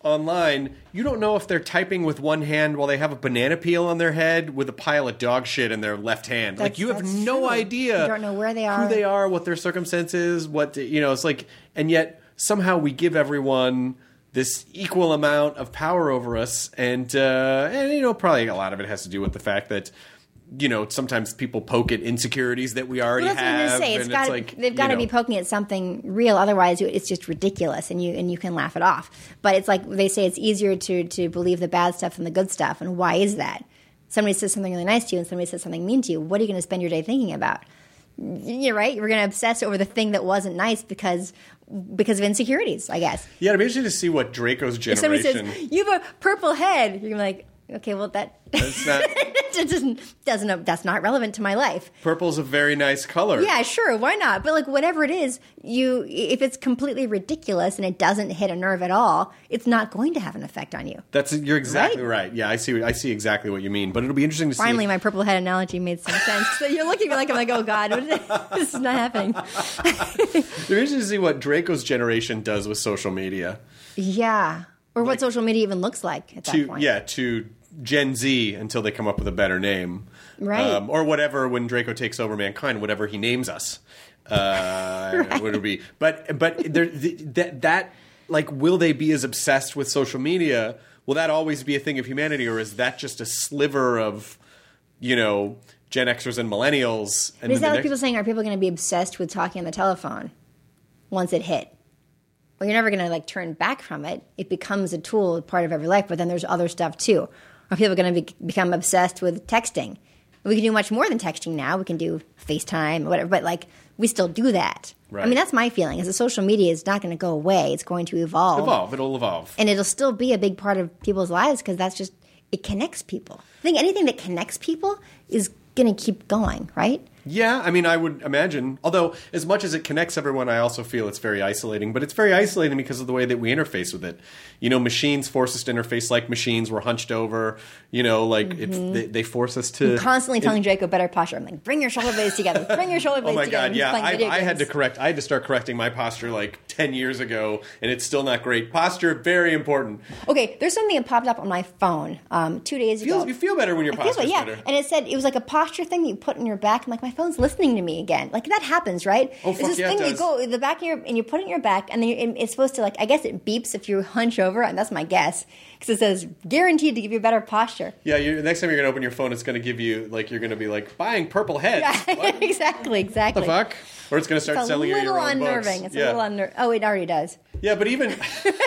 online, you don't know if they're typing with one hand while they have a banana peel on their head with a pile of dog shit in their left hand. That's, like you have that's no true. idea. You don't know where they are, who they are, what their circumstances, what you know. It's like, and yet somehow we give everyone this equal amount of power over us, and uh, and you know, probably a lot of it has to do with the fact that, you know, sometimes people poke at insecurities that we already well, that's have. what I'm gonna say. It's and got it's like, they've got to you know, be poking at something real, otherwise it's just ridiculous, and you and you can laugh it off. But it's like they say, it's easier to to believe the bad stuff than the good stuff. And why is that? Somebody says something really nice to you, and somebody says something mean to you. What are you going to spend your day thinking about? You're right. You're going to obsess over the thing that wasn't nice because because of insecurities, I guess. Yeah, it'd be interesting to see what Draco's If somebody generation. says you have a purple head, you're like, okay, well that That's not. it doesn't doesn't that's not relevant to my life. Purple's a very nice color. Yeah, sure, why not? But like whatever it is, you if it's completely ridiculous and it doesn't hit a nerve at all, it's not going to have an effect on you. That's you're exactly Right? right. Yeah, I see. I see exactly what you mean. But it'll be interesting to Finally, see. my purple head analogy made some sense. So you're looking at me like I'm like, oh god, this is not happening. It'll be interesting to see what Draco's generation does with social media. Yeah, or what social media even looks like at that To point. yeah, to Gen Z until they come up with a better name, Right. Um, or whatever when Draco takes over mankind, whatever he names us, uh, Right. what it be. But but there, th- that that like, will they be as obsessed with social media? Will that always be a thing of humanity, or is that just a sliver of, you know, Gen Xers and millennials? And But is then that the like next- people saying, are people going to be obsessed with talking on the telephone once it hit? Well, you're never going to like turn back from it. It becomes a tool, part of every life. But then there's other stuff too. Are people going to be, become obsessed with texting? We can do much more than texting now. We can do FaceTime or whatever. But like, we still do that. Right. I mean, that's my feeling. Is that social media is not going to go away. It's going to evolve. evolve? It'll evolve. And it'll still be a big part of people's lives because that's just, it connects people. I think anything that connects people is going to keep going, right? Yeah, I mean, I would imagine. Although, as much as it connects everyone, I also feel it's very isolating. But it's very isolating because of the way that we interface with it. You know, machines force us to interface like machines. We're hunched over. You know, like Mm-hmm. it's, they, they force us to. I'm constantly telling Draco better posture. I'm like, bring your shoulder blades together. Bring your shoulder Oh blades my together. god! He's Yeah, playing I, video I had to games. correct. I had to start correcting my posture like ten years ago, and it's still not great. Posture very important. Okay, there's something that popped up on my phone um, two days Feels, ago. you feel better when your I feel posture's like, yeah, better. and it said it was like a posture thing that you put in your back. I'm like, my phone's listening to me again. Like that happens, right? Oh, it's fuck this yeah, it thing that you does. go the back of your and you put it in your back, and then you, it's supposed to like. I guess it beeps if you hunch over, and that's my guess because it says guaranteed to give you better posture. Yeah, you, next time you're gonna open your phone, it's gonna give you like you're gonna be like buying purple heads. Yeah, What exactly, exactly. the fuck? Or it's gonna start It's a selling you little your own unnerving. books. It's yeah. a little unnerving. Oh, it already does. Yeah, but even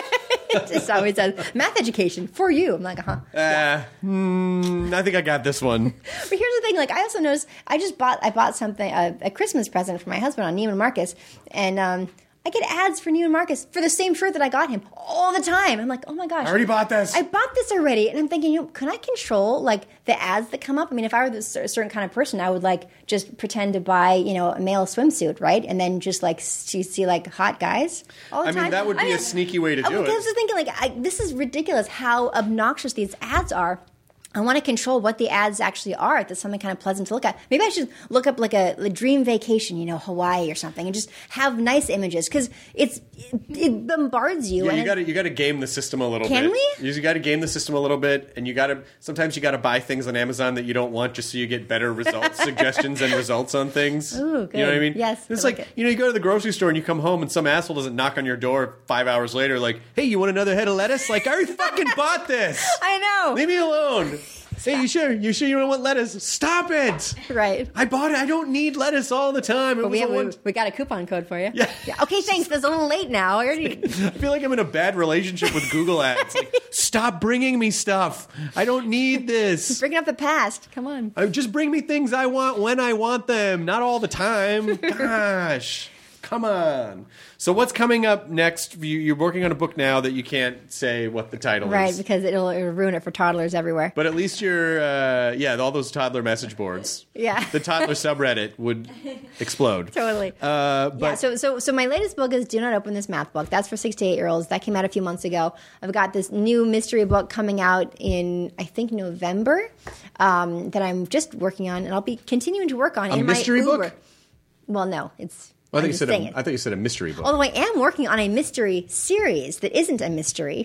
It always says math education for you. I'm like, uh huh. uh, hmm, I think I got this one. But here's the thing: like, I also noticed I just bought I bought something a, a Christmas present for my husband on Neiman Marcus, and um, I get ads for Neiman Marcus for the same shirt that I got him all the time. I'm like, oh my gosh, I already bought this. I bought this already, and I'm thinking, you know, can I control like the ads that come up? I mean, if I were this a certain kind of person, I would like just pretend to buy, you know, a male swimsuit, right, and then just like see, see like hot guys all the I time. mean, that would be a sneaky way to I, do I it. was just thinking, like, I, this is ridiculous how obnoxious these ads are. I want to control what the ads actually are. That's something kind of pleasant to look at. Maybe I should look up like a, a dream vacation, you know, Hawaii or something, and just have nice images because it's it, it bombards you. Yeah, and you it- got to you got to game the system a little Can bit. we? You got to game the system a little bit, and you got to sometimes you got to buy things on Amazon that you don't want just so you get better results, suggestions, and results on things. Ooh, You know what I good. mean? Yes, It's I like, like it. you know, you go to the grocery store and you come home and some asshole doesn't knock on your door five hours later, like, "Hey, you want another head of lettuce?" Like, I already fucking bought this. I know. Leave me alone. Hey, you sure? You sure you don't want lettuce? Stop it! Right. I bought it. I don't need lettuce all the time. It But was we, a have, one- we, we got a coupon code for you. Yeah. Okay, thanks. That's a little late now. I already. I feel like I'm in a bad relationship with Google Ads. Like, stop bringing me stuff. I don't need this. Bringing up the past. Come on. Uh, Just bring me things I want when I want them, not all the time. Gosh, come on. So what's coming up next? You, you're working on a book now that you can't say what the title Right, is. because it'll, it'll ruin it for toddlers everywhere. But at least you're, uh, yeah, all those toddler message boards. Yeah. The toddler subreddit would explode. Totally. Uh, but Yeah, so so so my latest book is Do Not Open This Math Book. That's for six to eight year olds. That came out a few months ago. I've got this new mystery book coming out in I think November um, that I'm just working on, and I'll be continuing to work on A in mystery my book? Uber. Well, no, it's. I I'm thought you just said saying a, it. I thought you said a mystery book. Although I am working on a mystery series that isn't a mystery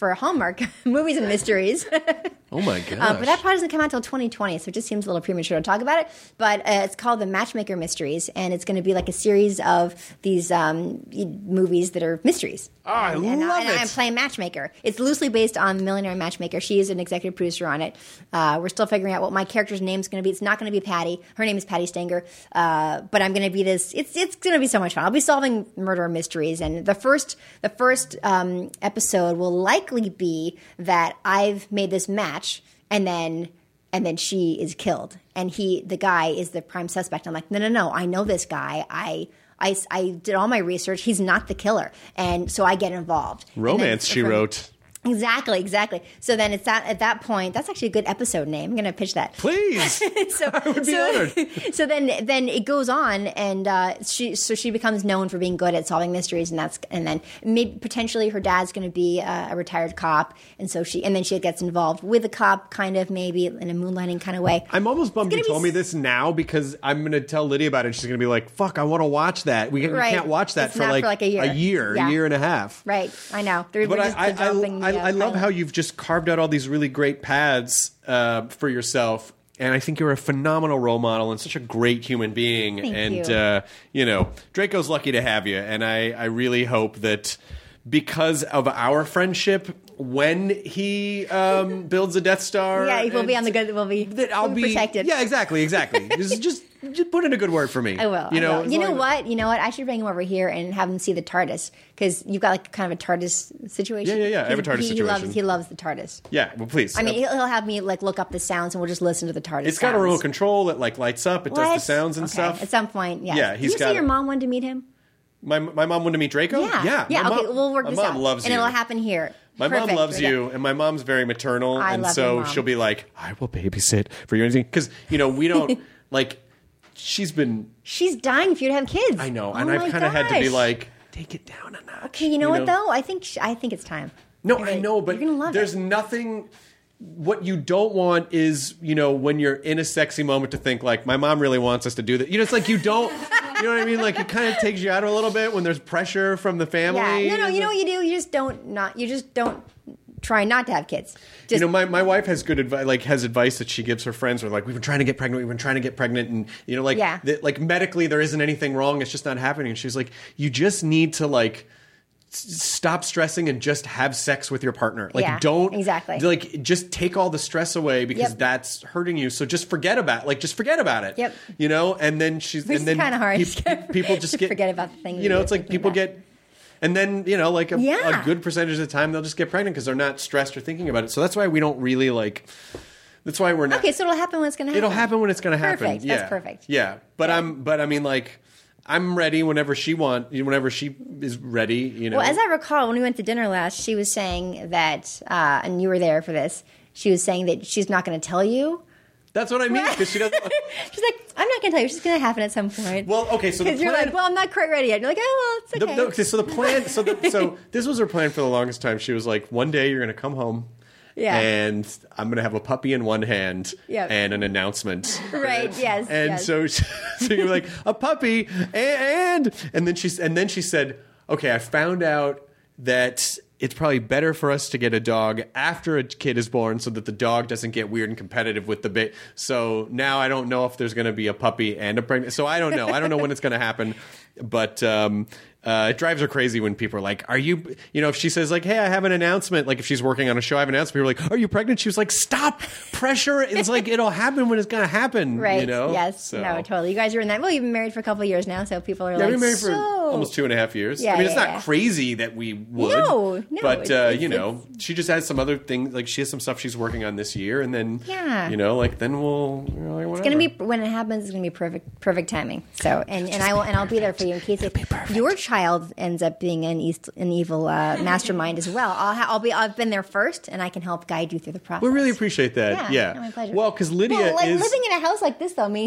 for Hallmark movies and mysteries. Oh my gosh. Uh, but that probably doesn't come out until twenty twenty, so it just seems a little premature to talk about it. But uh, it's called The Matchmaker Mysteries, and it's going to be like a series of these um, movies that are mysteries. Oh, I and, and, love and it. I'm playing Matchmaker. It's loosely based on Millionaire Matchmaker. She is an executive producer on it. Uh, we're still figuring out what my character's name is going to be. It's not going to be Patty. Her name is Patty Stanger. Uh, but I'm going to be this. It's it's going to be so much fun. I'll be solving murder mysteries, and the first the first um, episode will likely be that I've made this match, and then and then she is killed, and he the guy is the prime suspect. I'm like, no, no, no. I know this guy. I. I, I did all my research. He's not the killer. And so I get involved. Romance, she from, wrote. Exactly, exactly. So then it's that, at that point, that's actually a good episode name. I'm going to pitch that. Please. so, I would be so, honored. So then, then it goes on, and uh, she so she becomes known for being good at solving mysteries, and that's and then maybe potentially her dad's going to be a, a retired cop, and so she and then she gets involved with a cop, kind of maybe in a moonlighting kind of way. I'm almost bummed you be told s- me this now because I'm going to tell Lydia about it. And she's going to be like, "Fuck, I want to watch that. We, Right. we can't watch that It's for not like, for like a year. a year, Yeah. a year and a half." Right, I know. They're, But we're I, just I, I, developing the, I, uh, I love pilot. how you've just carved out all these really great paths uh, for yourself. And I think you're a phenomenal role model and such a great human being. Thank and, you. Uh, you know, Draco's lucky to have you. And I, I really hope that because of our friendship, when he um, builds a Death Star. Yeah, we'll be and- on the good. We'll be, that I'll we'll be be protected. Yeah, exactly, exactly. just, just, just put in a good word for me. I will. You I know, will. as You know long as- what? You know what? I should bring him over here and have him see the TARDIS because you've got like kind of a TARDIS situation. Yeah, yeah, yeah. I have a He- TARDIS he, situation. He loves, he loves the TARDIS. Yeah, well, please. I mean, he'll, he'll have me like look up the sounds and we'll just listen to the TARDIS. it's got a sounds. remote control that like lights up. It does the What? sounds and Okay. stuff. At some point, yes. Yeah, Did he's you got say your it. mom wanted to meet him? My my mom wanted to meet Draco. Yeah, yeah. yeah. My Okay, mom, we'll work my this mom out, loves and you. it'll happen here. My mom Perfect. loves Yeah. you, and my mom's very maternal, I and love so your mom. she'll be like, "I will babysit for you," because you know we don't like. She's been. She's dying for you to have kids. I know, Oh and my I've kind of had to be gosh. like, take it down a notch. Okay, you know what though? I think sh- I think it's time. No, You're I gonna- know, but you're gonna love there's it. nothing. What you don't want is, you know, when you're in a sexy moment to think like, my mom really wants us to do that. You know, it's like you don't. You know what I mean? Like it kind of takes you out a little bit when there's pressure from the family. Yeah. No, no. You know what you do? You just don't not. You just don't try not to have kids. Just, you know, my, my wife has good advice, like has advice that she gives her friends. Who are like, we've been trying to get pregnant, we've been trying to get pregnant, and you know, like, Yeah. th- like medically there isn't anything wrong. It's just not happening. And she's like, you just need to like s- stop stressing and just have sex with your partner. Like, Yeah, don't exactly. like just take all the stress away because Yep. that's hurting you. So just forget about like just forget about it. Yep. You know, and then she's Which and is then kinda hard. peop- people just To get forget about the things You know, you're it's like thinking people about. get. And then, you know, like a, Yeah. a good percentage of the time, they'll just get pregnant because they're not stressed or thinking about it. So that's why we don't really like. That's why we're not. Okay, so it'll happen when it's going to happen. It'll happen when it's going to happen. Perfect. Yeah. That's perfect. Yeah, but I'm. But I mean, like, I'm ready whenever she want. Whenever she is ready. You know. Well, as I recall, when we went to dinner last, she was saying that, uh, and you were there for this. She was saying that she's not going to tell you. That's what I mean because she doesn't. She's like, I'm not going to tell you. It's just going to happen at some point. Well, okay, so the Because you're plan. like, well, I'm not quite ready yet. You're like, oh, well, it's the- okay. the- okay, so the plan. So the, so this was her plan for the longest time. She was like, one day you're going to come home. Yeah. And I'm going to have a puppy in one hand Yep. and an announcement. Right, yes, And yes. so, so you're like, a puppy and, and then she, and then she said, okay, I found out that it's probably better for us to get a dog after a kid is born so that the dog doesn't get weird and competitive with the bit. So now I don't know if there's going to be a puppy and a pregnant. So I don't know. I don't know when it's going to happen. But um, uh, it drives her crazy when people are like, are you, you know, if she says like, hey, I have an announcement, like if she's working on a show, I have an announcement, people are like, are you pregnant? She was like, stop pressure. It's like, it'll happen when it's going to happen. Right. You know? Yes. So- No, totally. You guys are in that. Well, you've been married for a couple of years now, so people are Yeah, like, we've been married for so... almost two and a half years. Yeah, I mean, it's yeah, not yeah. crazy that we would. No, no, But, it's- uh, it's- you know, she just has some other things. Like, she has some stuff she's working on this year. And then, Yeah. you know, like, then we'll, you know, like, It's gonna be when it happens. It's gonna be perfect, perfect timing. So, and, and I will, and I'll be there for you in case if your child ends up being an east, an evil uh, mastermind as well. I'll, ha- I'll be, I've been there first, and I can help guide you through the process. We really appreciate that. Yeah, Yeah. no, my pleasure. Well, because Lydia Well, like is. living in a house like this, though. I mean, he's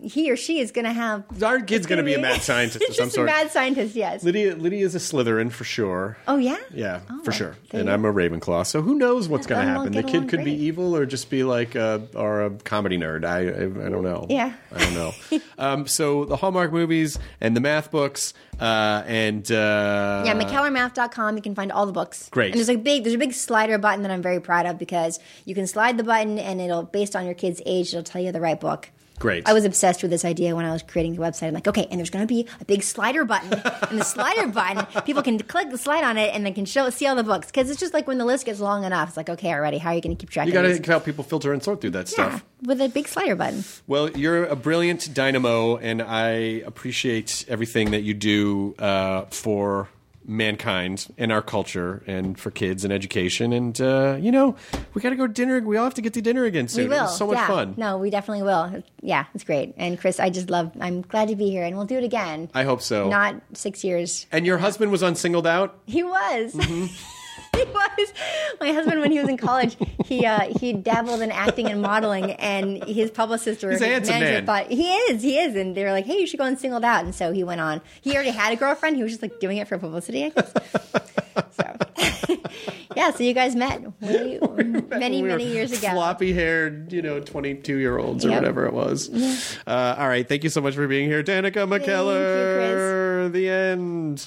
he or she is going to have. Our kid's going to be a mad scientist of some just sort. a mad scientist, yes. Lydia, Lydia is a Slytherin for sure. Oh yeah. Yeah, oh, for sure. there And you I'm a Ravenclaw. So who knows what's going to Then we'll happen? The get kid along could be great. evil or just be like a or a comedy nerd. I I, I don't know. Yeah. I don't know. um, so the Hallmark movies and the math books uh, and uh, Yeah, McKellar Math dot com. You can find all the books. Great. And there's a big there's a big slider button that I'm very proud of because you can slide the button and it'll based on your kid's age it'll tell you the right book. Great. I was obsessed with this idea when I was creating the website. I'm like, okay, and there's going to be a big slider button, and the slider button, people can click the slide on it and they can show see all the books because it's just like when the list gets long enough, it's like, okay, already, how are you going to keep track? You of got these? to help people filter and sort through that Yeah, stuff. with a big slider button. Well, you're a brilliant dynamo, and I appreciate everything that you do uh, for mankind and our culture and for kids and education. And, uh, you know, we got to go to dinner. We all have to get to dinner again soon. We will. It was so much yeah. fun. No, we definitely will. Yeah, it's great. And Chris, I just love, I'm glad to be here, and we'll do it again. I hope so. Not six years. And your husband was on Singled Out? He was. Mm-hmm. He was. My husband, when he was in college, he uh, he dabbled in acting and modeling, and his publicist or He's his a handsome manager man. thought he is, he is, and they were like, "Hey, you should go on Singled Out." And so he went on. He already had a girlfriend. He was just like doing it for publicity, I guess. So, yeah. So you guys met way, many, We were many years ago. Floppy-haired, you know, twenty-two-year-olds or Yep. whatever it was. Uh, all right. Thank you so much for being here, Danica McKellar. The end.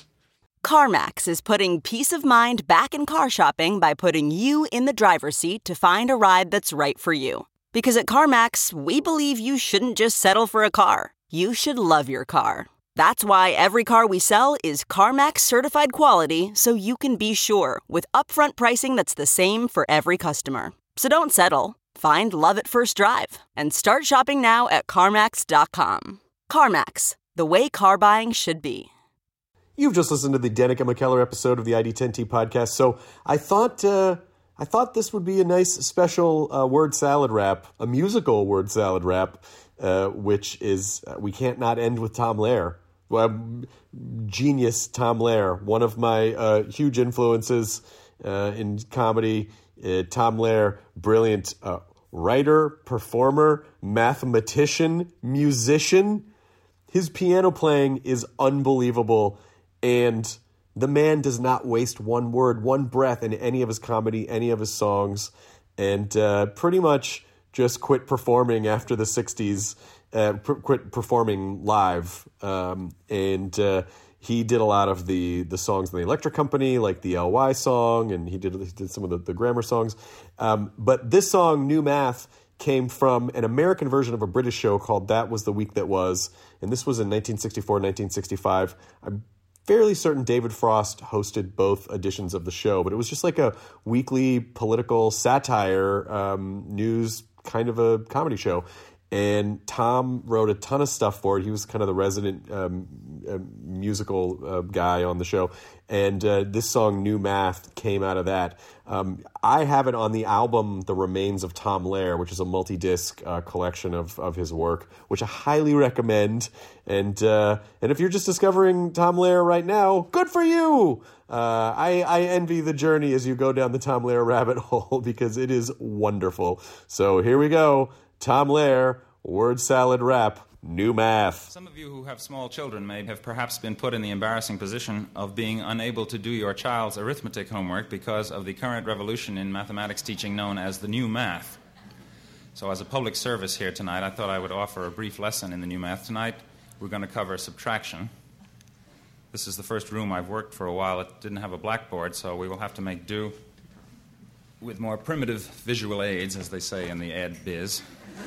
CarMax is putting peace of mind back in car shopping by putting you in the driver's seat to find a ride that's right for you. Because at CarMax, we believe you shouldn't just settle for a car. You should love your car. That's why every car we sell is CarMax certified quality, so you can be sure with upfront pricing that's the same for every customer. So don't settle. Find love at first drive and start shopping now at CarMax dot com. CarMax, the way car buying should be. You've just listened to the Danica McKellar episode of the I D ten T podcast. So I thought uh, I thought this would be a nice special uh, word salad wrap, a musical word salad wrap, uh, which is uh, we can't not end with Tom Lehrer. Well, genius Tom Lehrer, one of my uh, huge influences uh, in comedy. Uh, Tom Lehrer, brilliant uh, writer, performer, mathematician, musician. His piano playing is unbelievable. And the man does not waste one word, one breath in any of his comedy, any of his songs, and uh, pretty much just quit performing after the sixties, uh, pr- quit performing live. Um, and uh, he did a lot of the the songs in the Electric Company, like the L Y song, and he did, he did some of the, the Grammar songs. Um, but this song, New Math, came from an American version of a British show called That Was the Week That Was. And this was in nineteen sixty-four, nineteen sixty-five. I'm fairly certain David Frost hosted both editions of the show, but it was just like a weekly political satire um, news kind of a comedy show. And Tom wrote a ton of stuff for it. He was kind of the resident um, uh, musical uh, guy on the show. And uh, this song, New Math, came out of that. Um, I have it on the album The Remains of Tom Lehrer, which is a multi-disc uh, collection of, of his work, which I highly recommend. And uh, and if you're just discovering Tom Lehrer right now, good for you! Uh, I, I envy the journey as you go down the Tom Lehrer rabbit hole because it is wonderful. So here we go. Tom Lehrer, word salad rap, New Math. Some of you who have small children may have perhaps been put in the embarrassing position of being unable to do your child's arithmetic homework because of the current revolution in mathematics teaching known as the New Math. So as a public service here tonight, I thought I would offer a brief lesson in the New Math. Tonight, we're going to cover subtraction. This is the first room I've worked for a while. It didn't have a blackboard, so we will have to make do with more primitive visual aids, as they say in the ad biz.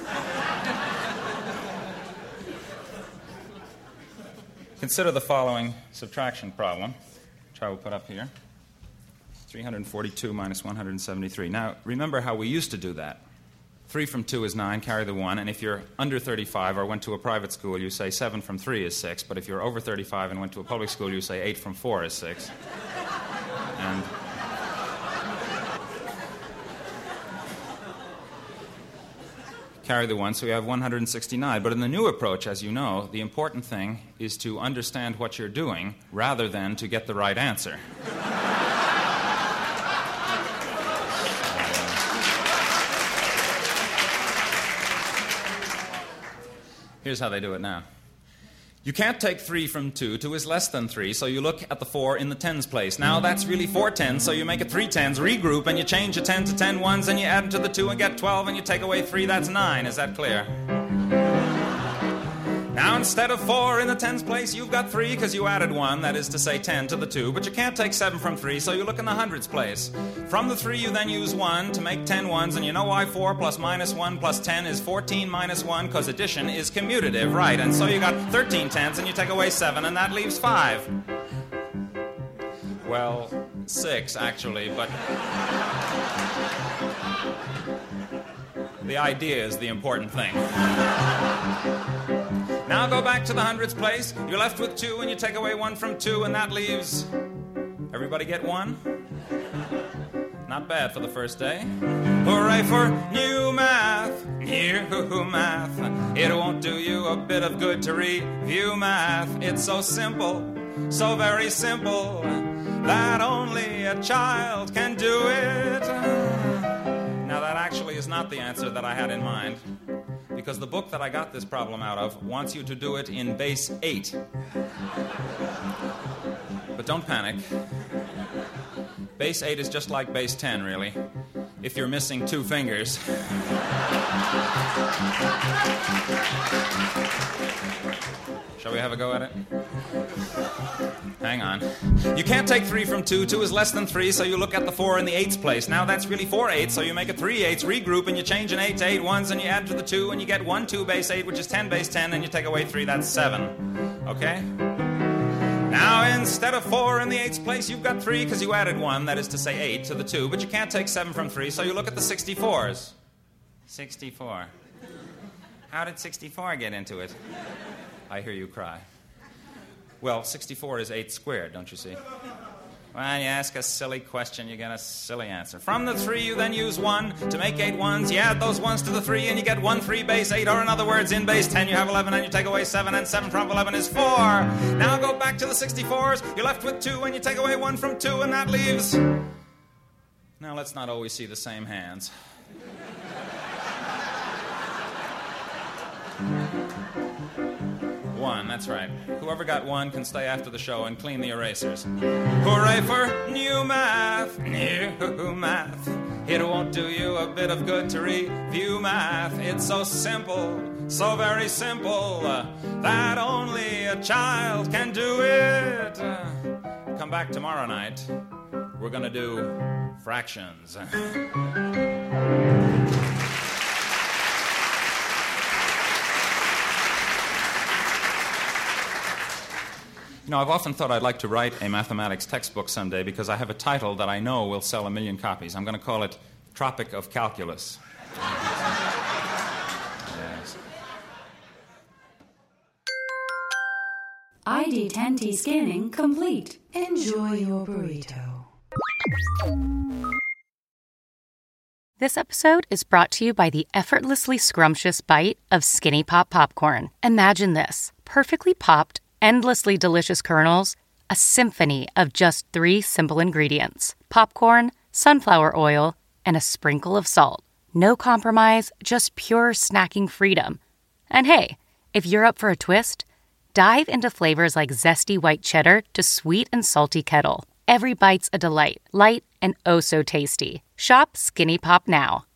Consider the following subtraction problem, which I will put up here. three hundred forty-two minus one hundred seventy-three. Now, remember how we used to do that. three from two is nine, carry the one, and if you're under thirty-five or went to a private school, you say seven from three is six, but if you're over thirty-five and went to a public school, you say eight from four is six. And carry the one, so we have one hundred sixty-nine. But in the new approach, as you know, the important thing is to understand what you're doing rather than to get the right answer. Here's how they do it now. You can't take three from two. two is less than three, so you look at the four in the tens place. Now that's really four tens, so you make it three tens, regroup, and you change a ten to ten ones, and you add them to the two and get twelve, and you take away three, that's nine. Is that clear? Now instead of four in the tens place, you've got three because you added one, that is to say ten to the two, but you can't take seven from three, so you look in the hundreds place. From the three, you then use one to make ten ones, and you know why four plus minus one plus ten is fourteen minus one, because addition is commutative, right? And so you got thirteen tens, and you take away seven, and that leaves five. Well, six, actually, but the idea is the important thing. Now go back to the hundreds place. You're left with two, and you take away one from two, and that leaves... Everybody get one? Not bad for the first day. Hooray for new math, new math. It won't do you a bit of good to review math. It's so simple, so very simple, that only a child can do it. Now that actually is not the answer that I had in mind, because the book that I got this problem out of wants you to do it in base eight. But don't panic. Base eight is just like base ten, really, if you're missing two fingers. Shall we have a go at it? Hang on. You can't take three from two. Two is less than three, so you look at the four in the eights place. Now that's really four eights, so you make it three eights, regroup, and you change an eight to eight ones, and you add to the two, and you get one two base eight, which is ten base ten, and you take away three, that's seven. Okay? Now instead of four in the eights place, you've got three, because you added one, that is to say eight, to the two, but you can't take seven from three, so you look at the sixty-fours. sixty-four. How did sixty-four get into it? I hear you cry. Well, sixty-four is eight squared, don't you see? Well, you ask a silly question, you get a silly answer. From the three, you then use one to make eight ones. You add those ones to the three, and you get one three base eight, or in other words, in base ten, you have eleven, and you take away seven, and seven from eleven is four. Now go back to the sixty-fours. You're left with two, and you take away one from two, and that leaves... Now, let's not always see the same hands. One, that's right. Whoever got one can stay after the show and clean the erasers. Hooray for new math, new math. It won't do you a bit of good to review math. It's so simple, so very simple, uh, that only a child can do it. Uh, come back tomorrow night. We're gonna do fractions. You know, I've often thought I'd like to write a mathematics textbook someday because I have a title that I know will sell a million copies. I'm going to call it Tropic of Calculus. Yes. I D ten T scanning complete. Enjoy your burrito. This episode is brought to you by the effortlessly scrumptious bite of Skinny Pop popcorn. Imagine this: perfectly popped, endlessly delicious kernels, a symphony of just three simple ingredients: popcorn, sunflower oil, and a sprinkle of salt. No compromise, just pure snacking freedom. And hey, if you're up for a twist, dive into flavors like zesty white cheddar to sweet and salty kettle. Every bite's a delight, light and oh so tasty. Shop Skinny Pop now.